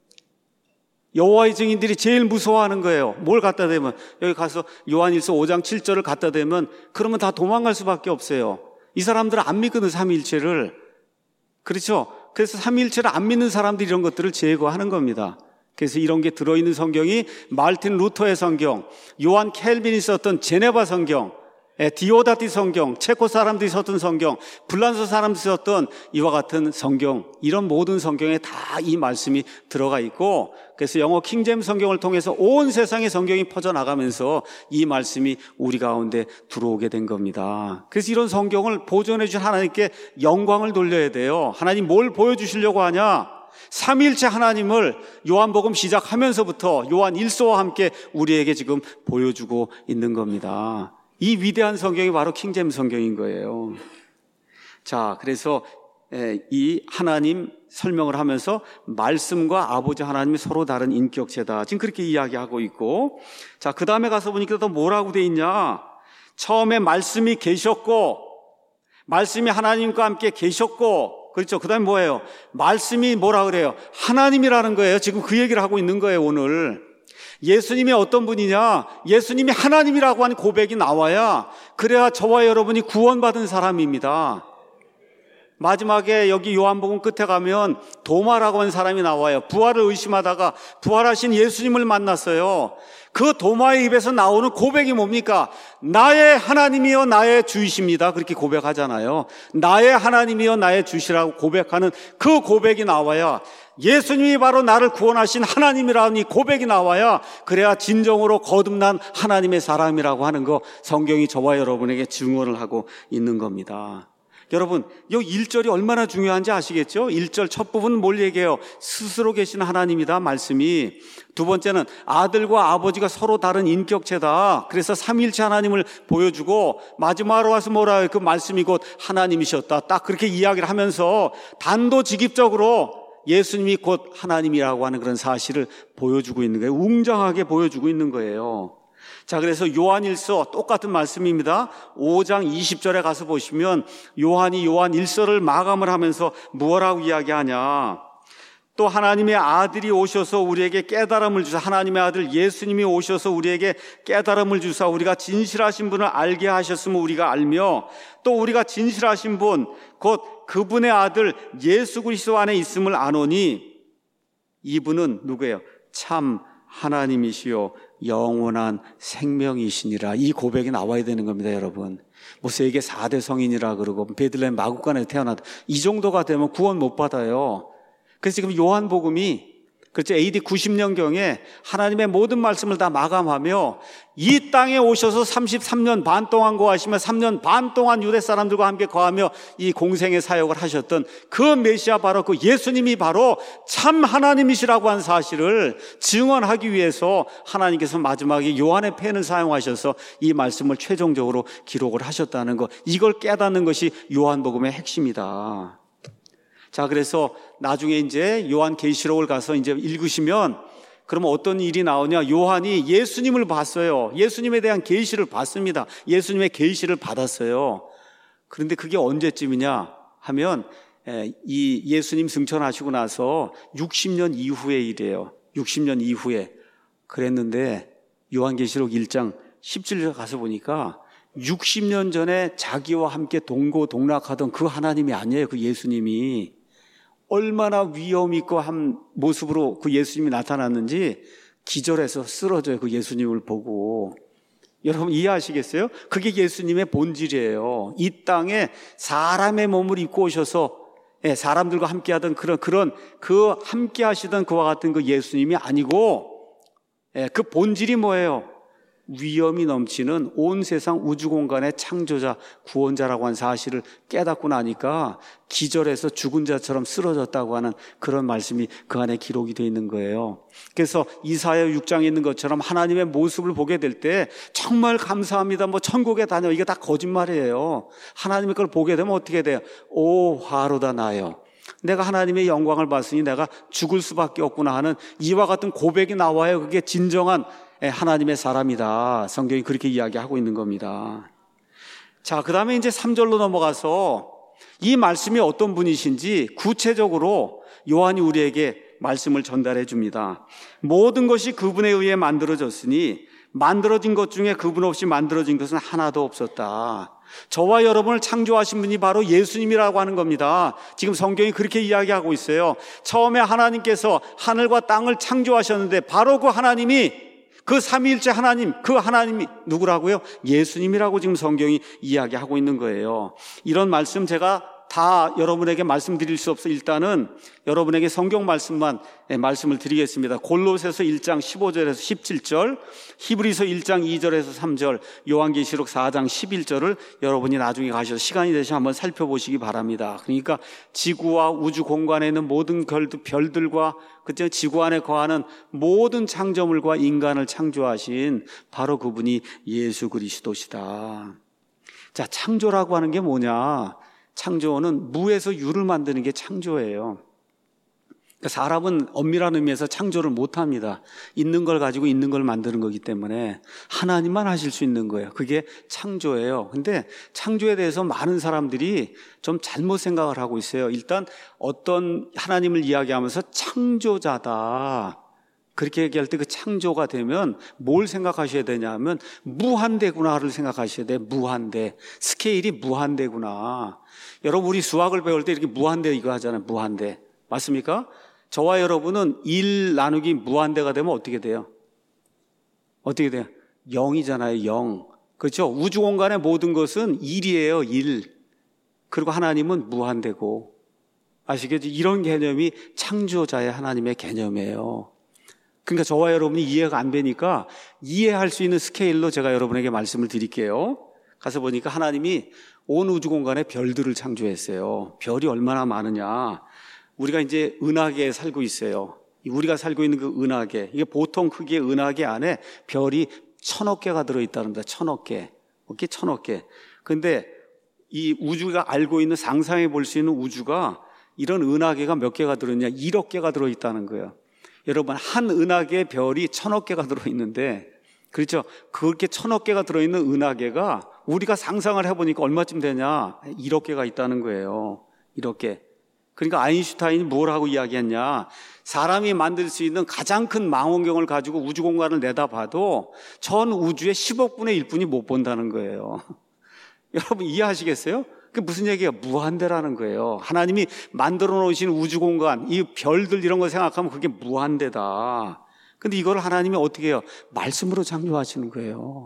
여호와의 증인들이 제일 무서워하는 거예요. 뭘 갖다 대면 여기 가서 요한일서 오 장 칠 절을 갖다 대면 그러면 다 도망갈 수밖에 없어요. 이 사람들은 안 믿거든, 삼위일체를. 그렇죠? 그래서 삼위일체를 안 믿는 사람들이 이런 것들을 제거하는 겁니다. 그래서 이런 게 들어있는 성경이 마르틴 루터의 성경, 요한 켈빈이 썼던 제네바 성경, 디오다티 성경, 체코 사람들이 썼던 성경, 불란서 사람들이 썼던 이와 같은 성경, 이런 모든 성경에 다 이 말씀이 들어가 있고 그래서 영어 킹제임스 성경을 통해서 온 세상의 성경이 퍼져나가면서 이 말씀이 우리 가운데 들어오게 된 겁니다. 그래서 이런 성경을 보존해 주신 하나님께 영광을 돌려야 돼요. 하나님 뭘 보여주시려고 하냐? 삼위일체 하나님을 요한복음 시작하면서부터 요한일서와 함께 우리에게 지금 보여주고 있는 겁니다. 이 위대한 성경이 바로 킹제임스 성경인 거예요. 자, 그래서 이 하나님 설명을 하면서 말씀과 아버지 하나님이 서로 다른 인격체다. 지금 그렇게 이야기하고 있고, 자, 그 다음에 가서 보니까 또 뭐라고 돼 있냐? 처음에 말씀이 계셨고, 말씀이 하나님과 함께 계셨고, 그렇죠. 그 다음에 뭐예요? 말씀이 뭐라 그래요? 하나님이라는 거예요. 지금 그 얘기를 하고 있는 거예요, 오늘. 예수님이 어떤 분이냐? 예수님이 하나님이라고 하는 고백이 나와야, 그래야 저와 여러분이 구원받은 사람입니다. 마지막에 여기 요한복음 끝에 가면 도마라고 하는 사람이 나와요. 부활을 의심하다가 부활하신 예수님을 만났어요. 그 도마의 입에서 나오는 고백이 뭡니까? 나의 하나님이여 나의 주이십니다. 그렇게 고백하잖아요. 나의 하나님이여 나의 주시라고 고백하는 그 고백이 나와야, 예수님이 바로 나를 구원하신 하나님이라는 이 고백이 나와야, 그래야 진정으로 거듭난 하나님의 사람이라고 하는 거 성경이 저와 여러분에게 증언을 하고 있는 겁니다. 여러분, 이 일 절이 얼마나 중요한지 아시겠죠? 일 절 첫 부분은 뭘 얘기해요? 스스로 계신 하나님이다, 말씀이. 두 번째는 아들과 아버지가 서로 다른 인격체다. 그래서 삼위일체 하나님을 보여주고, 마지막으로 와서 뭐라 해요? 그 말씀이 곧 하나님이셨다. 딱 그렇게 이야기를 하면서 단도직입적으로 예수님이 곧 하나님이라고 하는 그런 사실을 보여주고 있는 거예요. 웅장하게 보여주고 있는 거예요. 자, 그래서 요한일서 똑같은 말씀입니다. 오 장 이십 절에 가서 보시면 요한이 요한일서를 마감을 하면서 무엇라고 이야기하냐? 또 하나님의 아들이 오셔서 우리에게 깨달음을 주사, 하나님의 아들 예수님이 오셔서 우리에게 깨달음을 주사 우리가 진실하신 분을 알게 하셨으면 우리가 알며, 또 우리가 진실하신 분 곧 그분의 아들 예수 그리스도 안에 있음을 아노니, 이분은 누구예요? 참 하나님이시요 영원한 생명이시니라. 이 고백이 나와야 되는 겁니다, 여러분. 모세에게 사 대 성인이라 그러고 베들레헴 마구간에 태어났다, 이 정도가 되면 구원 못 받아요. 그래서 지금 요한복음이, 그렇죠, 에이디 구십 년경에 하나님의 모든 말씀을 다 마감하며 이 땅에 오셔서 삼십삼 년 반 동안 거하시며 삼 년 반 동안 유대 사람들과 함께 거하며 이 공생의 사역을 하셨던 그 메시아, 바로 그 예수님이 바로 참 하나님이시라고 하는 사실을 증언하기 위해서 하나님께서 마지막에 요한의 펜을 사용하셔서 이 말씀을 최종적으로 기록을 하셨다는 것, 이걸 깨닫는 것이 요한복음의 핵심이다. 자, 그래서 나중에 이제 요한계시록을 가서 이제 읽으시면, 그러면 어떤 일이 나오냐? 요한이 예수님을 봤어요. 예수님에 대한 계시를 받습니다. 예수님의 계시를 받았어요. 그런데 그게 언제쯤이냐 하면, 이 예수님 승천하시고 나서 육십 년 이후의 일이에요. 육십 년 이후에. 그랬는데 요한계시록 일 장 십칠 절 가서 보니까 육십 년 전에 자기와 함께 동고동락하던 그 하나님이 아니에요. 그 예수님이. 얼마나 위험 있고 한 모습으로 그 예수님이 나타났는지 기절해서 쓰러져요, 그 예수님을 보고. 여러분 이해하시겠어요? 그게 예수님의 본질이에요. 이 땅에 사람의 몸을 입고 오셔서 사람들과 함께 하던 그런, 그런, 그 함께 하시던 그와 같은 그 예수님이 아니고, 그 본질이 뭐예요? 위험이 넘치는 온 세상 우주 공간의 창조자, 구원자라고 하는 사실을 깨닫고 나니까 기절해서 죽은 자처럼 쓰러졌다고 하는 그런 말씀이 그 안에 기록이 되어 있는 거예요. 그래서 이사야 육 장에 있는 것처럼 하나님의 모습을 보게 될 때 정말 감사합니다, 뭐 천국에 다녀, 이게 다 거짓말이에요. 하나님의 걸 보게 되면 어떻게 돼요? 오 화로다 나요, 내가 하나님의 영광을 봤으니 내가 죽을 수밖에 없구나 하는 이와 같은 고백이 나와요. 그게 진정한 하나님의 사람이다. 성경이 그렇게 이야기하고 있는 겁니다. 자, 그 다음에 이제 삼 절로 넘어가서 이 말씀이 어떤 분이신지 구체적으로 요한이 우리에게 말씀을 전달해 줍니다. 모든 것이 그분에 의해 만들어졌으니 만들어진 것 중에 그분 없이 만들어진 것은 하나도 없었다. 저와 여러분을 창조하신 분이 바로 예수님이라고 하는 겁니다. 지금 성경이 그렇게 이야기하고 있어요. 처음에 하나님께서 하늘과 땅을 창조하셨는데 바로 그 하나님이, 그 삼위일체 하나님, 그 하나님이 누구라고요? 예수님이라고 지금 성경이 이야기하고 있는 거예요. 이런 말씀 제가 다 여러분에게 말씀드릴 수 없어 일단은 여러분에게 성경 말씀만 말씀을 드리겠습니다. 골로새서 일 장 십오 절에서 십칠 절, 히브리서 일 장 이 절에서 삼 절, 요한계시록 사 장 십일 절을 여러분이 나중에 가셔서 시간이 되시면 한번 살펴보시기 바랍니다. 그러니까 지구와 우주 공간에 있는 모든 별들과 그때 지구 안에 거하는 모든 창조물과 인간을 창조하신 바로 그분이 예수 그리스도시다. 자, 창조라고 하는 게 뭐냐? 창조는 무에서 유를 만드는 게 창조예요. 사람은 엄밀한 의미에서 창조를 못합니다. 있는 걸 가지고 있는 걸 만드는 거기 때문에 하나님만 하실 수 있는 거예요. 그게 창조예요. 근데 창조에 대해서 많은 사람들이 좀 잘못 생각을 하고 있어요. 일단 어떤 하나님을 이야기하면서 창조자다 그렇게 얘기할 때 그 창조가 되면 뭘 생각하셔야 되냐면 무한대구나를 생각하셔야 돼요. 무한대. 스케일이 무한대구나. 여러분 우리 수학을 배울 때 이렇게 무한대 이거 하잖아요. 무한대. 맞습니까? 저와 여러분은 일 나누기 무한대가 되면 어떻게 돼요? 어떻게 돼요? 영이잖아요. 영. 그렇죠? 우주 공간의 모든 것은 일이에요. 일. 그리고 하나님은 무한대고. 아시겠죠? 이런 개념이 창조자의 하나님의 개념이에요. 그러니까 저와 여러분이 이해가 안 되니까 이해할 수 있는 스케일로 제가 여러분에게 말씀을 드릴게요. 가서 보니까 하나님이 온 우주 공간에 별들을 창조했어요. 별이 얼마나 많으냐. 우리가 이제 은하계에 살고 있어요. 우리가 살고 있는 그 은하계, 이게 보통 크기의 은하계 안에 별이 천억 개가 들어있다는데, 천억 개. 이렇게 천억 개. 근데 이 우주가 알고 있는, 상상해 볼 수 있는 우주가 이런 은하계가 몇 개가 들어있냐? 일억 개가 들어있다는 거예요. 여러분, 한 은하계에 별이 천억 개가 들어있는데, 그렇죠? 그렇게 천억 개가 들어있는 은하계가 우리가 상상을 해보니까 얼마쯤 되냐? 일억 개가 있다는 거예요. 일억 개. 그러니까 아인슈타인이 뭘 하고 이야기했냐? 사람이 만들 수 있는 가장 큰 망원경을 가지고 우주 공간을 내다봐도 전 우주의 십억분의 일뿐이 못 본다는 거예요. 여러분 이해하시겠어요? 그게 무슨 얘기예요? 무한대라는 거예요. 하나님이 만들어 놓으신 우주 공간, 이 별들 이런 거 생각하면 그게 무한대다. 근데 이걸 하나님이 어떻게 해요? 말씀으로 창조하시는 거예요.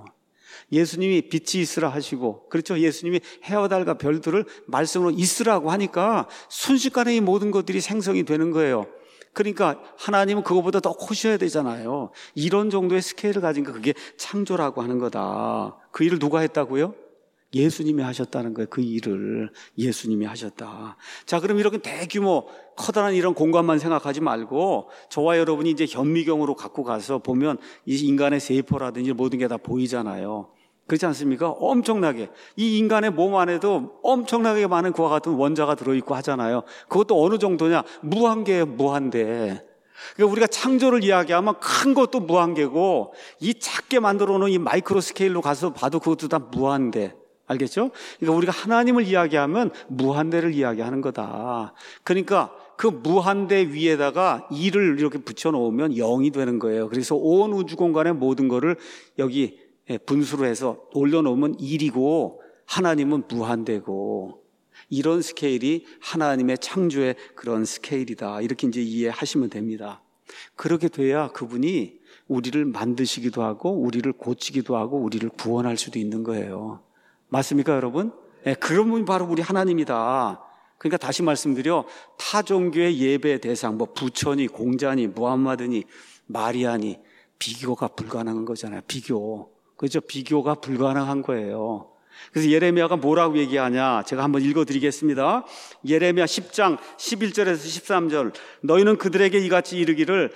예수님이 빛이 있으라 하시고, 그렇죠? 예수님이 해와 달과 별들을 말씀으로 있으라고 하니까 순식간에 이 모든 것들이 생성이 되는 거예요. 그러니까 하나님은 그거보다 더 커셔야 되잖아요. 이런 정도의 스케일을 가진 거, 그게 창조라고 하는 거다. 그 일을 누가 했다고요? 예수님이 하셨다는 거예요. 그 일을 예수님이 하셨다. 자, 그럼 이렇게 대규모 커다란 이런 공간만 생각하지 말고 저와 여러분이 이제 현미경으로 갖고 가서 보면 이 인간의 세포라든지 모든 게 다 보이잖아요. 그렇지 않습니까? 엄청나게 이 인간의 몸 안에도 엄청나게 많은 그와 같은 원자가 들어있고 하잖아요. 그것도 어느 정도냐? 무한계예요. 무한대. 그러니까 우리가 창조를 이야기하면 큰 것도 무한계고 이 작게 만들어 놓은 이 마이크로 스케일로 가서 봐도 그것도 다 무한대. 알겠죠? 그러니까 우리가 하나님을 이야기하면 무한대를 이야기하는 거다. 그러니까 그 무한대 위에다가 일을 이렇게 붙여놓으면 영이 되는 거예요. 그래서 온 우주 공간의 모든 거를 여기 분수로 해서 올려놓으면 일이고 하나님은 무한대고, 이런 스케일이 하나님의 창조의 그런 스케일이다. 이렇게 이제 이해하시면 됩니다. 그렇게 돼야 그분이 우리를 만드시기도 하고 우리를 고치기도 하고 우리를 구원할 수도 있는 거예요. 맞습니까, 여러분? 네, 그런 분이 바로 우리 하나님이다. 그러니까 다시 말씀드려, 타 종교의 예배 대상, 뭐 부처니, 공자니, 무함마드니, 마리아니, 비교가 불가능한 거잖아요. 비교. 그렇죠? 비교가 불가능한 거예요. 그래서 예레미야가 뭐라고 얘기하냐? 제가 한번 읽어드리겠습니다. 예레미야 십 장 십일 절에서 십삼 절. 너희는 그들에게 이같이 이르기를,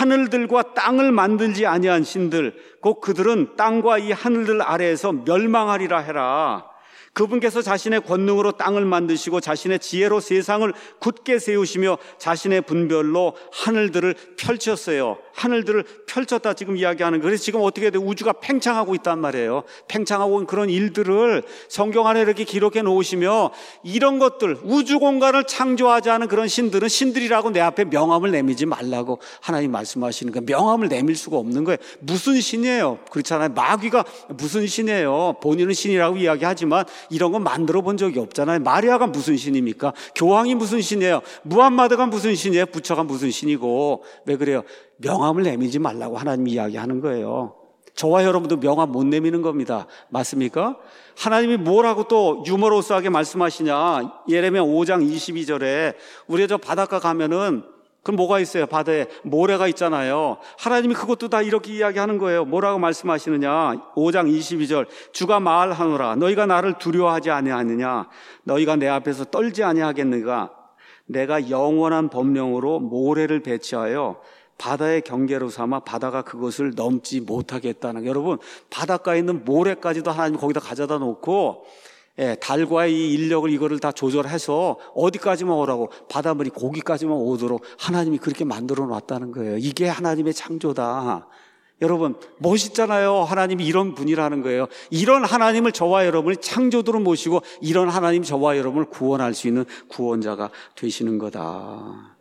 하늘들과 땅을 만들지 아니한 신들, 곧 그들은 땅과 이 하늘들 아래에서 멸망하리라 해라. 그분께서 자신의 권능으로 땅을 만드시고 자신의 지혜로 세상을 굳게 세우시며 자신의 분별로 하늘들을 펼쳤어요. 하늘들을 펼쳤다 지금 이야기하는 거예요. 그래서 지금 어떻게 돼요? 우주가 팽창하고 있단 말이에요. 팽창하고 있는 그런 일들을 성경 안에 이렇게 기록해 놓으시며, 이런 것들, 우주 공간을 창조하지 않은 그런 신들은 신들이라고 내 앞에 명함을 내밀지 말라고 하나님 말씀하시는 거예요. 명함을 내밀 수가 없는 거예요. 무슨 신이에요? 그렇잖아요. 마귀가 무슨 신이에요? 본인은 신이라고 이야기하지만 이런 건 만들어 본 적이 없잖아요. 마리아가 무슨 신입니까? 교황이 무슨 신이에요? 무함마드가 무슨 신이에요? 부처가 무슨 신이고. 왜 그래요? 명함을 내밀지 말라고 하나님이 이야기하는 거예요. 저와 여러분도 명함 못 내미는 겁니다. 맞습니까? 하나님이 뭐라고 또 유머러스하게 말씀하시냐? 예레미야 오 장 이십이 절에 우리가 저 바닷가 가면은 그럼 뭐가 있어요? 바다에 모래가 있잖아요. 하나님이 그것도 다 이렇게 이야기하는 거예요. 뭐라고 말씀하시느냐? 오 장 이십이 절. 주가 말하노라. 너희가 나를 두려워하지 아니하느냐? 너희가 내 앞에서 떨지 아니하겠는가? 내가 영원한 법령으로 모래를 배치하여 바다의 경계로 삼아 바다가 그것을 넘지 못하게 했다는 거예요. 여러분, 바닷가에 있는 모래까지도 하나님 거기다 가져다 놓고 예, 달과의 이 인력을 이거를 다 조절해서 어디까지만 오라고, 바닷물이 고기까지만 오도록 하나님이 그렇게 만들어 놨다는 거예요. 이게 하나님의 창조다. 여러분 멋있잖아요. 하나님이 이런 분이라는 거예요. 이런 하나님을 저와 여러분이 창조주로 모시고 이런 하나님 저와 여러분을 구원할 수 있는 구원자가 되시는 거다.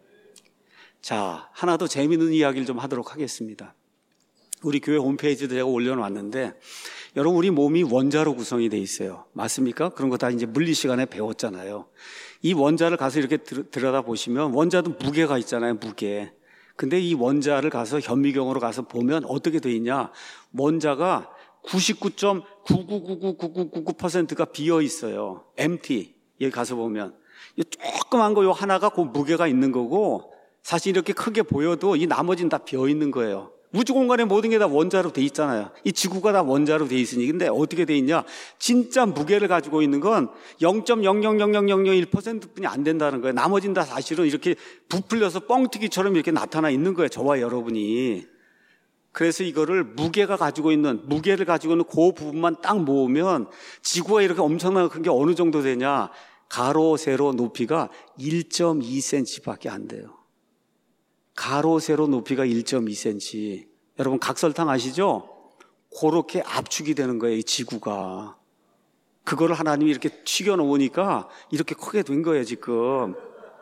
자, 하나 더 재미있는 이야기를 좀 하도록 하겠습니다. 우리 교회 홈페이지도 제가 올려놨는데, 여러분 우리 몸이 원자로 구성이 돼 있어요. 맞습니까? 그런 거 다 이제 물리 시간에 배웠잖아요. 이 원자를 가서 이렇게 들여다 보시면 원자도 무게가 있잖아요. 무게. 근데 이 원자를 가서 현미경으로 가서 보면 어떻게 돼 있냐? 원자가 구십구 점 구구구구구구구 퍼센트가 비어 있어요. empty. 여기 가서 보면 이 조그만 거 요 하나가 그 무게가 있는 거고, 사실 이렇게 크게 보여도 이 나머지는 다 비어 있는 거예요. 우주 공간의 모든 게 다 원자로 돼 있잖아요. 이 지구가 다 원자로 돼 있으니. 근데 어떻게 돼 있냐? 진짜 무게를 가지고 있는 건 영 점 영영영영영일 퍼센트뿐이 안 된다는 거예요. 나머지는 다 사실은 이렇게 부풀려서 뻥튀기처럼 이렇게 나타나 있는 거예요. 저와 여러분이. 그래서 이거를 무게가 가지고 있는, 무게를 가지고 있는 그 부분만 딱 모으면 지구가 이렇게 엄청나게 큰 게 어느 정도 되냐? 가로, 세로 높이가 일 점 이 센티미터밖에 안 돼요. 가로, 세로 높이가 일 점 이 센티미터. 여러분 각설탕 아시죠? 그렇게 압축이 되는 거예요, 이 지구가. 그거를 하나님이 이렇게 튀겨 놓으니까 이렇게 크게 된 거예요, 지금.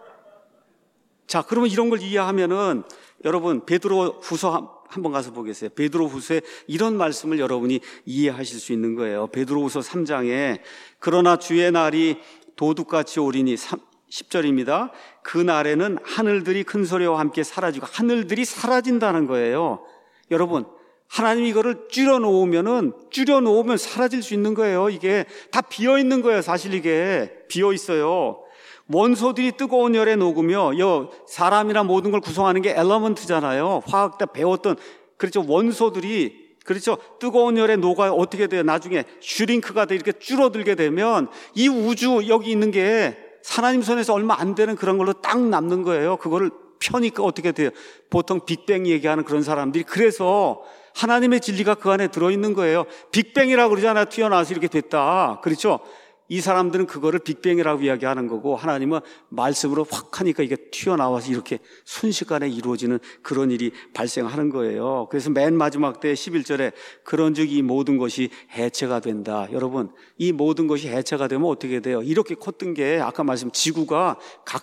자, 그러면 이런 걸 이해하면은 여러분 베드로 후서 한번 가서 보겠어요. 베드로 후서에 이런 말씀을 여러분이 이해하실 수 있는 거예요. 베드로 후서 삼 장에 그러나 주의 날이 도둑같이 오리니, 십 절입니다. 그날에는 하늘들이 큰 소리와 함께 사라지고, 하늘들이 사라진다는 거예요. 여러분 하나님이 이거를 줄여 놓으면은 줄여 놓으면 사라질 수 있는 거예요. 이게 다 비어 있는 거예요. 사실 이게 비어 있어요. 원소들이 뜨거운 열에 녹으며, 여 사람이나 모든 걸 구성하는 게 엘러먼트잖아요. 화학 때 배웠던, 그렇죠. 원소들이, 그렇죠. 뜨거운 열에 녹아요. 어떻게 돼요? 나중에 슈링크가 돼 이렇게 줄어들게 되면 이 우주 여기 있는 게 하나님 손에서 얼마 안 되는 그런 걸로 딱 남는 거예요. 그거를 펴니까 어떻게 돼요? 보통 빅뱅 얘기하는 그런 사람들이, 그래서 하나님의 진리가 그 안에 들어있는 거예요. 빅뱅이라고 그러잖아요. 튀어나와서 이렇게 됐다. 그렇죠? 이 사람들은 그거를 빅뱅이라고 이야기하는 거고, 하나님은 말씀으로 확 하니까 이게 튀어나와서 이렇게 순식간에 이루어지는 그런 일이 발생하는 거예요. 그래서 맨 마지막 때 십일 절에 그런즉 이 모든 것이 해체가 된다. 여러분 이 모든 것이 해체가 되면 어떻게 돼요? 이렇게 컸던 게 아까 말씀 지구가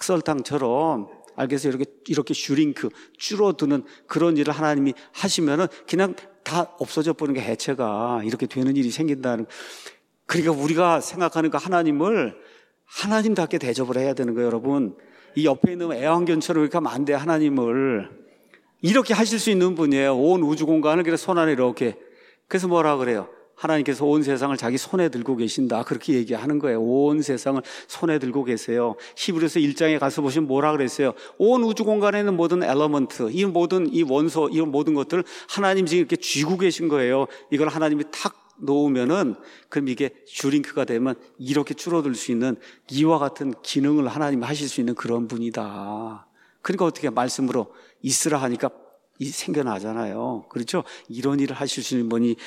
각설탕처럼, 알겠어요? 이렇게 이렇게 슈링크 줄어드는 그런 일을 하나님이 하시면은 그냥 다 없어져 버리는 게, 해체가 이렇게 되는 일이 생긴다는. 그러니까 우리가 생각하는 그 하나님을 하나님답게 대접을 해야 되는 거예요. 여러분 이 옆에 있는 애완견처럼 이렇게 하면 안 돼. 하나님을 이렇게 하실 수 있는 분이에요. 온 우주 공간을 그래서 손 안에 이렇게. 그래서 뭐라 그래요? 하나님께서 온 세상을 자기 손에 들고 계신다. 그렇게 얘기하는 거예요. 온 세상을 손에 들고 계세요. 히브리서 일 장에 가서 보시면 뭐라 그랬어요? 온 우주 공간에 있는 모든 엘러먼트, 이 모든 이 원소, 이 모든 것들을 하나님 지금 이렇게 쥐고 계신 거예요. 이걸 하나님이 탁 놓으면은, 그럼 이게 슈링크가 되면 이렇게 줄어들 수 있는 이와 같은 기능을 하나님이 하실 수 있는 그런 분이다. 그러니까 어떻게 말씀으로 있으라 하니까 이 생겨나잖아요. 그렇죠? 이런 일을 하실 수 있는 분이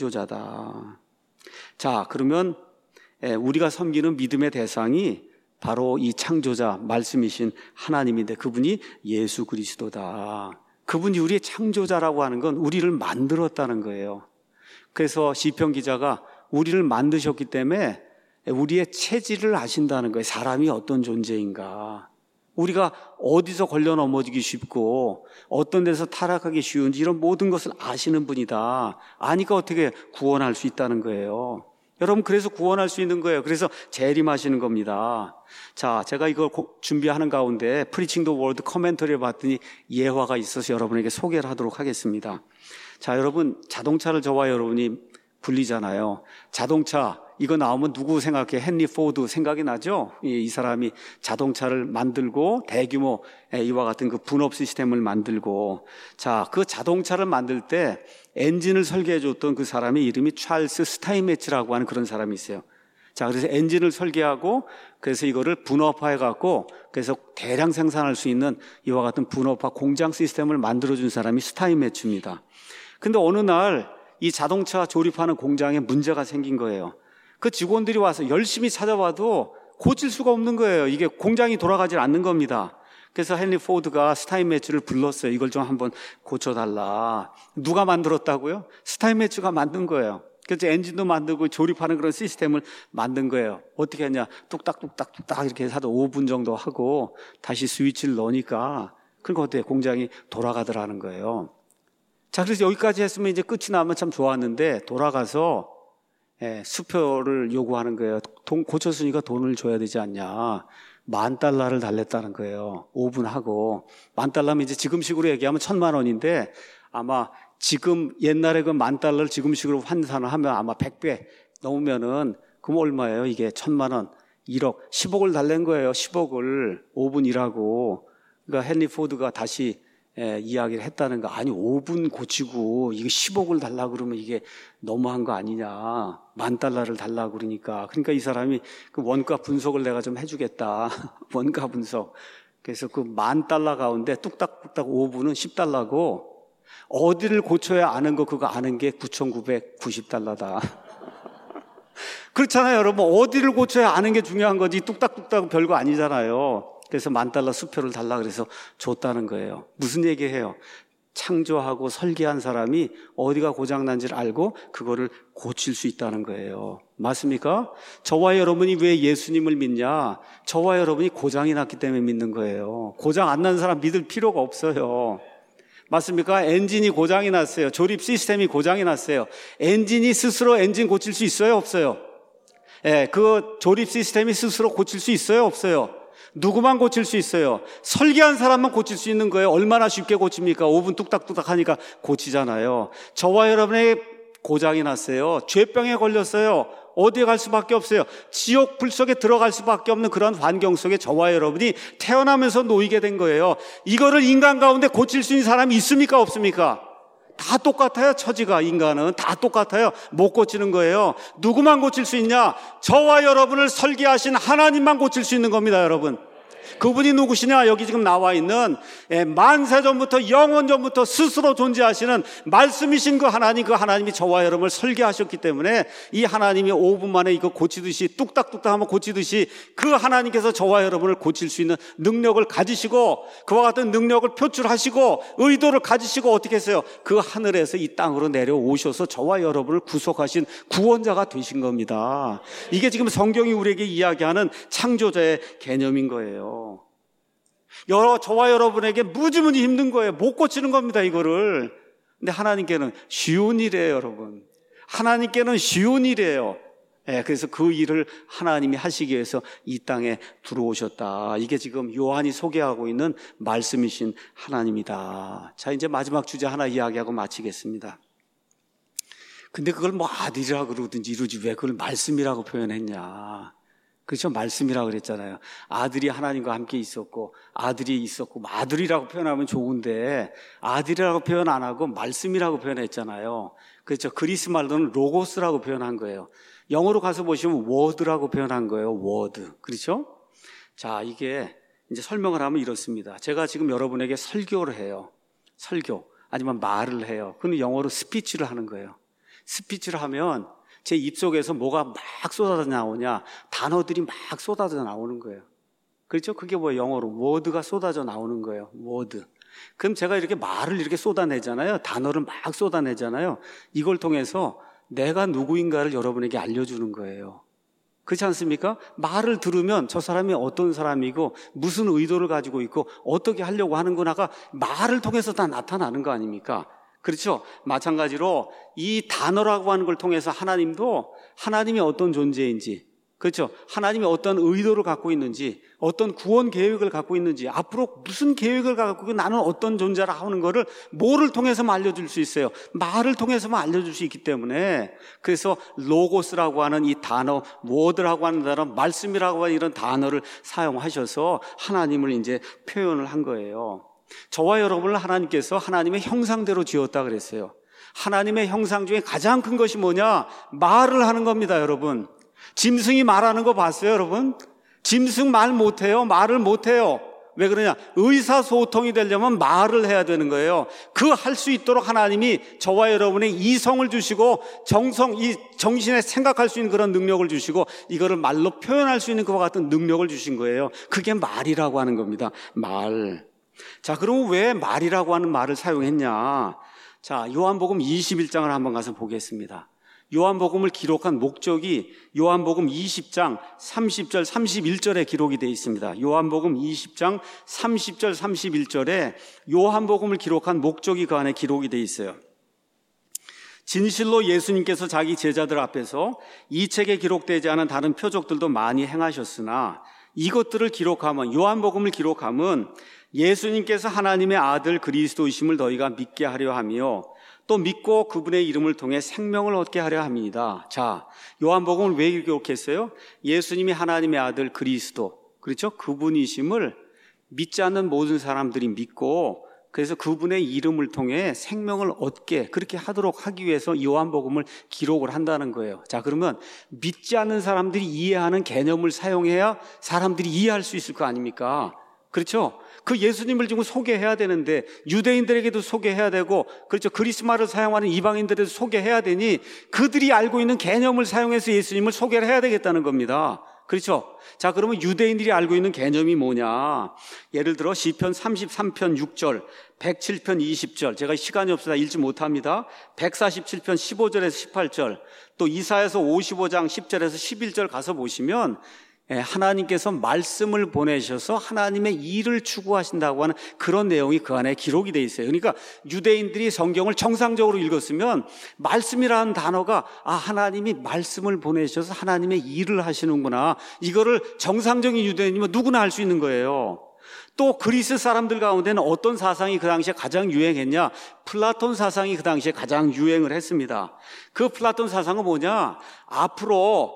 창조자다. 자, 그러면 우리가 섬기는 믿음의 대상이 바로 이 창조자 말씀이신 하나님인데, 그분이 예수 그리스도다. 그분이 우리의 창조자라고 하는 건 우리를 만들었다는 거예요. 그래서 시편 기자가 우리를 만드셨기 때문에 우리의 체질을 아신다는 거예요. 사람이 어떤 존재인가, 우리가 어디서 걸려 넘어지기 쉽고 어떤 데서 타락하기 쉬운지 이런 모든 것을 아시는 분이다. 아니까 어떻게 구원할 수 있다는 거예요. 여러분 그래서 구원할 수 있는 거예요. 그래서 재림하시는 겁니다. 자, 제가 이걸 준비하는 가운데 프리칭 더 월드 커멘터리를 봤더니 예화가 있어서 여러분에게 소개를 하도록 하겠습니다. 자, 여러분 자동차를 저와 여러분이 불리잖아요. 자동차 이거 나오면 누구 생각해? 헨리 포드 생각이 나죠? 이, 이 사람이 자동차를 만들고 대규모 이와 같은 그 분업 시스템을 만들고, 자, 그 자동차를 만들 때 엔진을 설계해 줬던 그 사람의 이름이 찰스 스타인메츠라고 하는 그런 사람이 있어요. 자, 그래서 엔진을 설계하고 그래서 이거를 분업화해 갖고 그래서 대량 생산할 수 있는 이와 같은 분업화 공장 시스템을 만들어 준 사람이 스타인메츠입니다. 근데 어느 날 이 자동차 조립하는 공장에 문제가 생긴 거예요. 그 직원들이 와서 열심히 찾아봐도 고칠 수가 없는 거예요. 이게 공장이 돌아가질 않는 겁니다. 그래서 헨리 포드가 스타인매츠를 불렀어요. 이걸 좀 한번 고쳐달라. 누가 만들었다고요? 스타인매츠가 만든 거예요. 그래서 엔진도 만들고 조립하는 그런 시스템을 만든 거예요. 어떻게 했냐? 뚝딱뚝딱 뚝딱 이렇게 해서 오 분 정도 하고 다시 스위치를 넣으니까 그러니까 어때요? 공장이 돌아가더라는 거예요. 자, 그래서 여기까지 했으면 이제 끝이 나면 참 좋았는데 돌아가서 예, 수표를 요구하는 거예요. 돈 고쳤으니까 돈을 줘야 되지 않냐. 만 달러를 달랬다는 거예요. 오 분 하고. 만 달러면 이제 지금식으로 얘기하면 천만 원인데 아마 지금 옛날에 그 만 달러를 지금식으로 환산을 하면 아마 백 배 넘으면은 그럼 얼마예요? 이게 천만 원, 일억, 십억을 달랜 거예요. 십억을 오 분 일하고. 그러니까 헨리 포드가 다시 예, 이야기를 했다는 거. 아니 오 분 고치고 이거 십억을 달라고 그러면 이게 너무한 거 아니냐. 만 달러를 달라고 그러니까. 그러니까 이 사람이 그 원가 분석을 내가 좀 해주겠다. 원가 분석. 그래서 그 만 달러 가운데 뚝딱뚝딱 오 분은 십 달러고 어디를 고쳐야 아는 거 그거 아는 게 구천구백구십 달러다. 그렇잖아요 여러분. 어디를 고쳐야 아는 게 중요한 거지 뚝딱뚝딱 별거 아니잖아요. 그래서 만 달러 수표를 달라 그래서 줬다는 거예요. 무슨 얘기해요? 창조하고 설계한 사람이 어디가 고장난지를 알고 그거를 고칠 수 있다는 거예요. 맞습니까? 저와 여러분이 왜 예수님을 믿냐? 저와 여러분이 고장이 났기 때문에 믿는 거예요. 고장 안 난 사람 믿을 필요가 없어요. 맞습니까? 엔진이 고장이 났어요. 조립 시스템이 고장이 났어요. 엔진이 스스로 엔진 고칠 수 있어요? 없어요? 예, 그 조립 시스템이 스스로 고칠 수 있어요? 없어요? 누구만 고칠 수 있어요? 설계한 사람만 고칠 수 있는 거예요. 얼마나 쉽게 고칩니까? 오 분 뚝딱뚝딱 하니까 고치잖아요. 저와 여러분의 고장이 났어요. 죄병에 걸렸어요. 어디에 갈 수밖에 없어요. 지옥 불 속에 들어갈 수밖에 없는 그런 환경 속에 저와 여러분이 태어나면서 놓이게 된 거예요. 이거를 인간 가운데 고칠 수 있는 사람이 있습니까? 없습니까? 다 똑같아요. 처지가 인간은 다 똑같아요. 못 고치는 거예요. 누구만 고칠 수 있냐? 저와 여러분을 설계하신 하나님만 고칠 수 있는 겁니다. 여러분, 그분이 누구시냐? 여기 지금 나와 있는 만세전부터 영원전부터 스스로 존재하시는 말씀이신 그 하나님, 그 하나님이 저와 여러분을 설계하셨기 때문에 이 하나님이 오 분 만에 이거 고치듯이 뚝딱뚝딱 하면 고치듯이 그 하나님께서 저와 여러분을 고칠 수 있는 능력을 가지시고 그와 같은 능력을 표출하시고 의도를 가지시고 어떻게 했어요? 그 하늘에서 이 땅으로 내려오셔서 저와 여러분을 구속하신 구원자가 되신 겁니다. 이게 지금 성경이 우리에게 이야기하는 창조자의 개념인 거예요. 여러 저와 여러분에게 무지무지 힘든 거예요. 못 고치는 겁니다, 이거를. 근데 하나님께는 쉬운 일이에요, 여러분. 하나님께는 쉬운 일이에요. 예, 그래서 그 일을 하나님이 하시기 위해서 이 땅에 들어오셨다. 이게 지금 요한이 소개하고 있는 말씀이신 하나님이다. 자, 이제 마지막 주제 하나 이야기하고 마치겠습니다. 근데 그걸 뭐 아들이라고 그러든지 이러지 왜 그걸 말씀이라고 표현했냐. 그렇죠? 말씀이라고 그랬잖아요. 아들이 하나님과 함께 있었고 아들이 있었고 아들이라고 표현하면 좋은데 아들이라고 표현 안 하고 말씀이라고 표현했잖아요. 그렇죠? 그리스 말로는 로고스라고 표현한 거예요. 영어로 가서 보시면 워드라고 표현한 거예요. 워드. 그렇죠? 자, 이게 이제 설명을 하면 이렇습니다. 제가 지금 여러분에게 설교를 해요. 설교 아니면 말을 해요. 그럼 영어로 스피치를 하는 거예요. 스피치를 하면 제 입속에서 뭐가 막 쏟아져 나오냐? 단어들이 막 쏟아져 나오는 거예요. 그렇죠? 그게 뭐예요? 영어로 워드가 쏟아져 나오는 거예요. 워드. 그럼 제가 이렇게 말을 이렇게 쏟아내잖아요. 단어를 막 쏟아내잖아요. 이걸 통해서 내가 누구인가를 여러분에게 알려주는 거예요. 그렇지 않습니까? 말을 들으면 저 사람이 어떤 사람이고 무슨 의도를 가지고 있고 어떻게 하려고 하는구나가 말을 통해서 다 나타나는 거 아닙니까? 그렇죠? 마찬가지로 이 단어라고 하는 걸 통해서 하나님도 하나님이 어떤 존재인지, 그렇죠? 하나님이 어떤 의도를 갖고 있는지, 어떤 구원 계획을 갖고 있는지, 앞으로 무슨 계획을 갖고 있고 나는 어떤 존재라 하는 거를 뭐를 통해서만 알려줄 수 있어요? 말을 통해서만 알려줄 수 있기 때문에 그래서 로고스라고 하는 이 단어, 워드라고 하는 단어, 말씀이라고 하는 이런 단어를 사용하셔서 하나님을 이제 표현을 한 거예요. 저와 여러분을 하나님께서 하나님의 형상대로 지었다 그랬어요. 하나님의 형상 중에 가장 큰 것이 뭐냐? 말을 하는 겁니다, 여러분. 짐승이 말하는 거 봤어요, 여러분? 짐승 말 못해요. 말을 못해요. 왜 그러냐? 의사소통이 되려면 말을 해야 되는 거예요. 그 할 수 있도록 하나님이 저와 여러분의 이성을 주시고 정성, 이 정신에 생각할 수 있는 그런 능력을 주시고 이거를 말로 표현할 수 있는 그와 같은 능력을 주신 거예요. 그게 말이라고 하는 겁니다. 말. 자, 그럼 왜 말이라고 하는 말을 사용했냐? 자, 요한복음 이십일 장을 한번 가서 보겠습니다. 요한복음을 기록한 목적이 요한복음 이십 장 삼십 절 삼십일 절에 기록이 되어 있습니다. 요한복음 이십 장 삼십 절 삼십일 절에 요한복음을 기록한 목적이 그 안에 기록이 되어 있어요. 진실로 예수님께서 자기 제자들 앞에서 이 책에 기록되지 않은 다른 표적들도 많이 행하셨으나 이것들을 기록하면, 요한복음을 기록하면 예수님께서 하나님의 아들 그리스도이심을 너희가 믿게 하려 하며 또 믿고 그분의 이름을 통해 생명을 얻게 하려 합니다. 자, 요한복음을 왜 기록했어요? 예수님이 하나님의 아들 그리스도, 그렇죠? 그분이심을 믿지 않는 모든 사람들이 믿고 그래서 그분의 이름을 통해 생명을 얻게 그렇게 하도록 하기 위해서 요한복음을 기록을 한다는 거예요. 자, 그러면 믿지 않는 사람들이 이해하는 개념을 사용해야 사람들이 이해할 수 있을 거 아닙니까? 그렇죠? 그 예수님을 지금 소개해야 되는데 유대인들에게도 소개해야 되고, 그렇죠, 그리스말을 사용하는 이방인들에도 소개해야 되니 그들이 알고 있는 개념을 사용해서 예수님을 소개를 해야 되겠다는 겁니다. 그렇죠? 자, 그러면 유대인들이 알고 있는 개념이 뭐냐? 예를 들어 시편 삼십삼 편 육 절, 백칠 편 이십 절, 제가 시간이 없어서 읽지 못합니다. 백사십칠 편 십오 절에서 십팔 절, 또 이사야서 오십오 장 십 절에서 십일 절 가서 보시면 하나님께서 말씀을 보내셔서 하나님의 일을 추구하신다고 하는 그런 내용이 그 안에 기록이 되어 있어요. 그러니까 유대인들이 성경을 정상적으로 읽었으면 말씀이라는 단어가 아, 하나님이 말씀을 보내셔서 하나님의 일을 하시는구나, 이거를 정상적인 유대인이면 누구나 알 수 있는 거예요. 또 그리스 사람들 가운데는 어떤 사상이 그 당시에 가장 유행했냐? 플라톤 사상이 그 당시에 가장 유행을 했습니다. 그 플라톤 사상은 뭐냐? 앞으로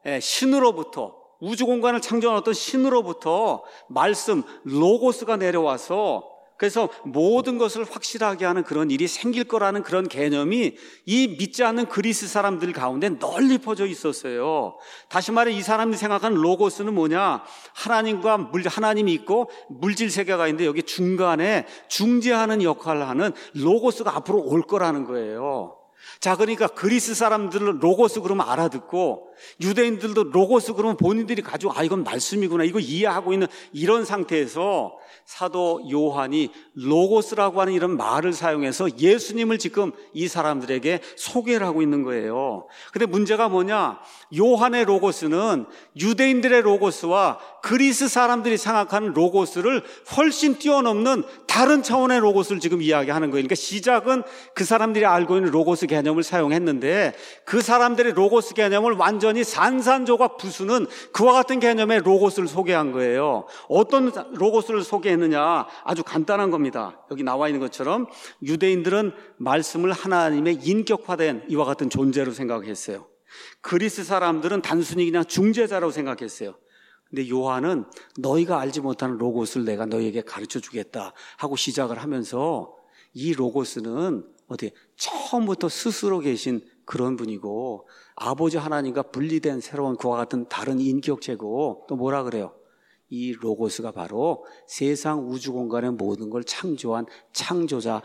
신으로부터, 우주 공간을 창조한 어떤 신으로부터 말씀, 로고스가 내려와서 그래서 모든 것을 확실하게 하는 그런 일이 생길 거라는 그런 개념이 이 믿지 않는 그리스 사람들 가운데 널리 퍼져 있었어요. 다시 말해 이 사람들이 생각하는 로고스는 뭐냐? 하나님과 물, 하나님이 있고 물질 세계가 있는데 여기 중간에 중재하는 역할을 하는 로고스가 앞으로 올 거라는 거예요. 자, 그러니까 그리스 사람들은 로고스 그러면 알아듣고 유대인들도 로고스 그러면 본인들이 가지고 아, 이건 말씀이구나, 이거 이해하고 있는 이런 상태에서 사도 요한이 로고스라고 하는 이런 말을 사용해서 예수님을 지금 이 사람들에게 소개를 하고 있는 거예요. 근데 문제가 뭐냐? 요한의 로고스는 유대인들의 로고스와 그리스 사람들이 생각하는 로고스를 훨씬 뛰어넘는 다른 차원의 로고스를 지금 이야기하는 거예요. 그러니까 시작은 그 사람들이 알고 있는 로고스 개념을 사용했는데 그 사람들의 로고스 개념을 완전히 산산조각 부수는 그와 같은 개념의 로고스를 소개한 거예요. 어떤 로고스를 소개했느냐? 아주 간단한 겁니다. 여기 나와 있는 것처럼 유대인들은 말씀을 하나님의 인격화된 이와 같은 존재로 생각했어요. 그리스 사람들은 단순히 그냥 중재자라고 생각했어요. 근데 요한은 너희가 알지 못하는 로고스를 내가 너희에게 가르쳐 주겠다 하고 시작을 하면서 이 로고스는 어디 처음부터 스스로 계신 그런 분이고 아버지 하나님과 분리된 새로운 그와 같은 다른 인격체고, 또 뭐라 그래요? 이 로고스가 바로 세상 우주 공간의 모든 걸 창조한 창조자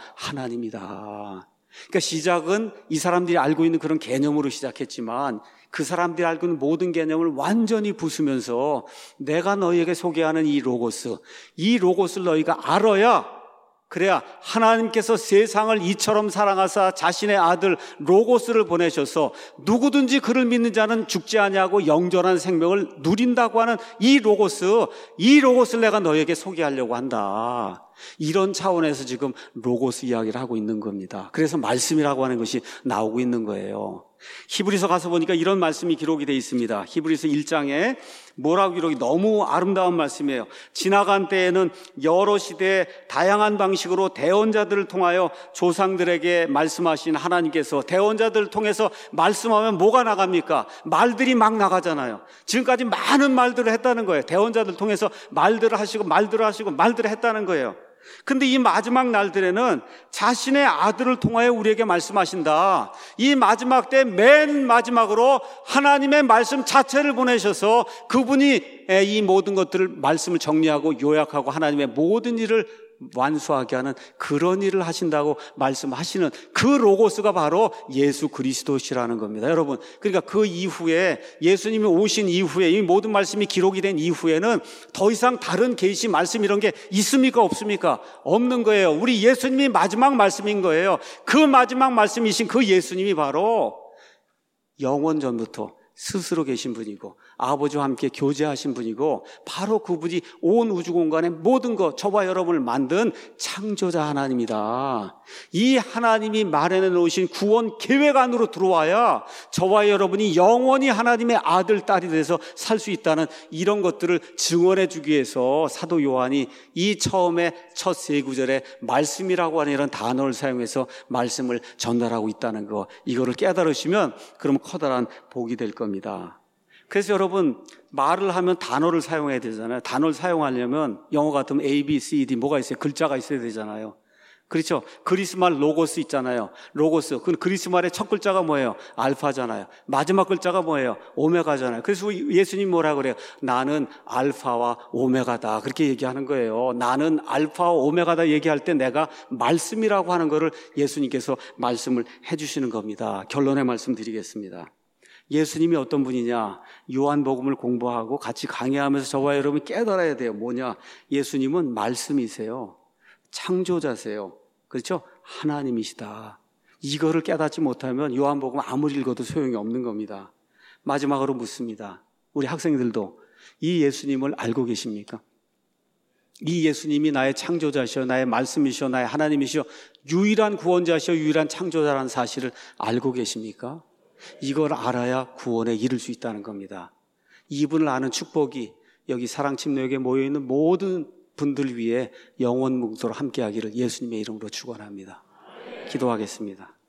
하나님이다. 그러니까 시작은 이 사람들이 알고 있는 그런 개념으로 시작했지만 그 사람들이 알고 있는 모든 개념을 완전히 부수면서 내가 너희에게 소개하는 이 로고스, 이 로고스를 너희가 알아야, 그래야 하나님께서 세상을 이처럼 사랑하사 자신의 아들 로고스를 보내셔서 누구든지 그를 믿는 자는 죽지 아니하고 영존한 생명을 누린다고 하는 이 로고스, 이 로고스를 내가 너희에게 소개하려고 한다. 이런 차원에서 지금 로고스 이야기를 하고 있는 겁니다. 그래서 말씀이라고 하는 것이 나오고 있는 거예요. 히브리서 가서 보니까 이런 말씀이 기록이 되어 있습니다. 히브리서 일 장에 뭐라고 기록이, 너무 아름다운 말씀이에요. 지나간 때에는 여러 시대에 다양한 방식으로 대언자들을 통하여 조상들에게 말씀하신 하나님께서 대언자들을 통해서 말씀하면 뭐가 나갑니까? 말들이 막 나가잖아요. 지금까지 많은 말들을 했다는 거예요. 대언자들 통해서 말들을 하시고 말들을 하시고 말들을 했다는 거예요. 근데 이 마지막 날들에는 자신의 아들을 통하여 우리에게 말씀하신다. 이 마지막 때 맨 마지막으로 하나님의 말씀 자체를 보내셔서 그분이 이 모든 것들을 말씀을 정리하고 요약하고 하나님의 모든 일을 완수하게 하는 그런 일을 하신다고 말씀하시는 그 로고스가 바로 예수 그리스도시라는 겁니다. 여러분, 그러니까 그 이후에 예수님이 오신 이후에 이 모든 말씀이 기록이 된 이후에는 더 이상 다른 계시 말씀 이런 게 있습니까? 없습니까? 없는 거예요. 우리 예수님이 마지막 말씀인 거예요. 그 마지막 말씀이신 그 예수님이 바로 영원 전부터 스스로 계신 분이고 아버지와 함께 교제하신 분이고 바로 그분이 온 우주 공간의 모든 것, 저와 여러분을 만든 창조자 하나님이다. 이 하나님이 마련해 놓으신 구원 계획 안으로 들어와야 저와 여러분이 영원히 하나님의 아들, 딸이 돼서 살 수 있다는 이런 것들을 증언해 주기 위해서 사도 요한이 이 처음에 첫 세 구절에 말씀이라고 하는 이런 단어를 사용해서 말씀을 전달하고 있다는 거, 이거를 깨달으시면 그러면 커다란 복이 될 겁니다. 그래서 여러분, 말을 하면 단어를 사용해야 되잖아요. 단어를 사용하려면 영어 같으면 A, B, C, D 뭐가 있어요? 글자가 있어야 되잖아요. 그렇죠? 그리스말 로고스 있잖아요. 로고스. 그 그리스말의 첫 글자가 뭐예요? 알파잖아요. 마지막 글자가 뭐예요? 오메가잖아요. 그래서 예수님 뭐라 그래요? 나는 알파와 오메가다. 그렇게 얘기하는 거예요. 나는 알파와 오메가다 얘기할 때 내가 말씀이라고 하는 거를 예수님께서 말씀을 해주시는 겁니다. 결론의 말씀 드리겠습니다. 예수님이 어떤 분이냐? 요한복음을 공부하고 같이 강의하면서 저와 여러분이 깨달아야 돼요. 뭐냐? 예수님은 말씀이세요. 창조자세요. 그렇죠? 하나님이시다. 이거를 깨닫지 못하면 요한복음 아무리 읽어도 소용이 없는 겁니다. 마지막으로 묻습니다. 우리 학생들도 이 예수님을 알고 계십니까? 이 예수님이 나의 창조자시오, 나의 말씀이시오, 나의 하나님이시오, 유일한 구원자시오, 유일한 창조자라는 사실을 알고 계십니까? 이걸 알아야 구원에 이를 수 있다는 겁니다. 이분을 아는 축복이 여기 사랑침례교회에 모여있는 모든 분들 위해 영원 묵도록 함께하기를 예수님의 이름으로 축원합니다. 기도하겠습니다.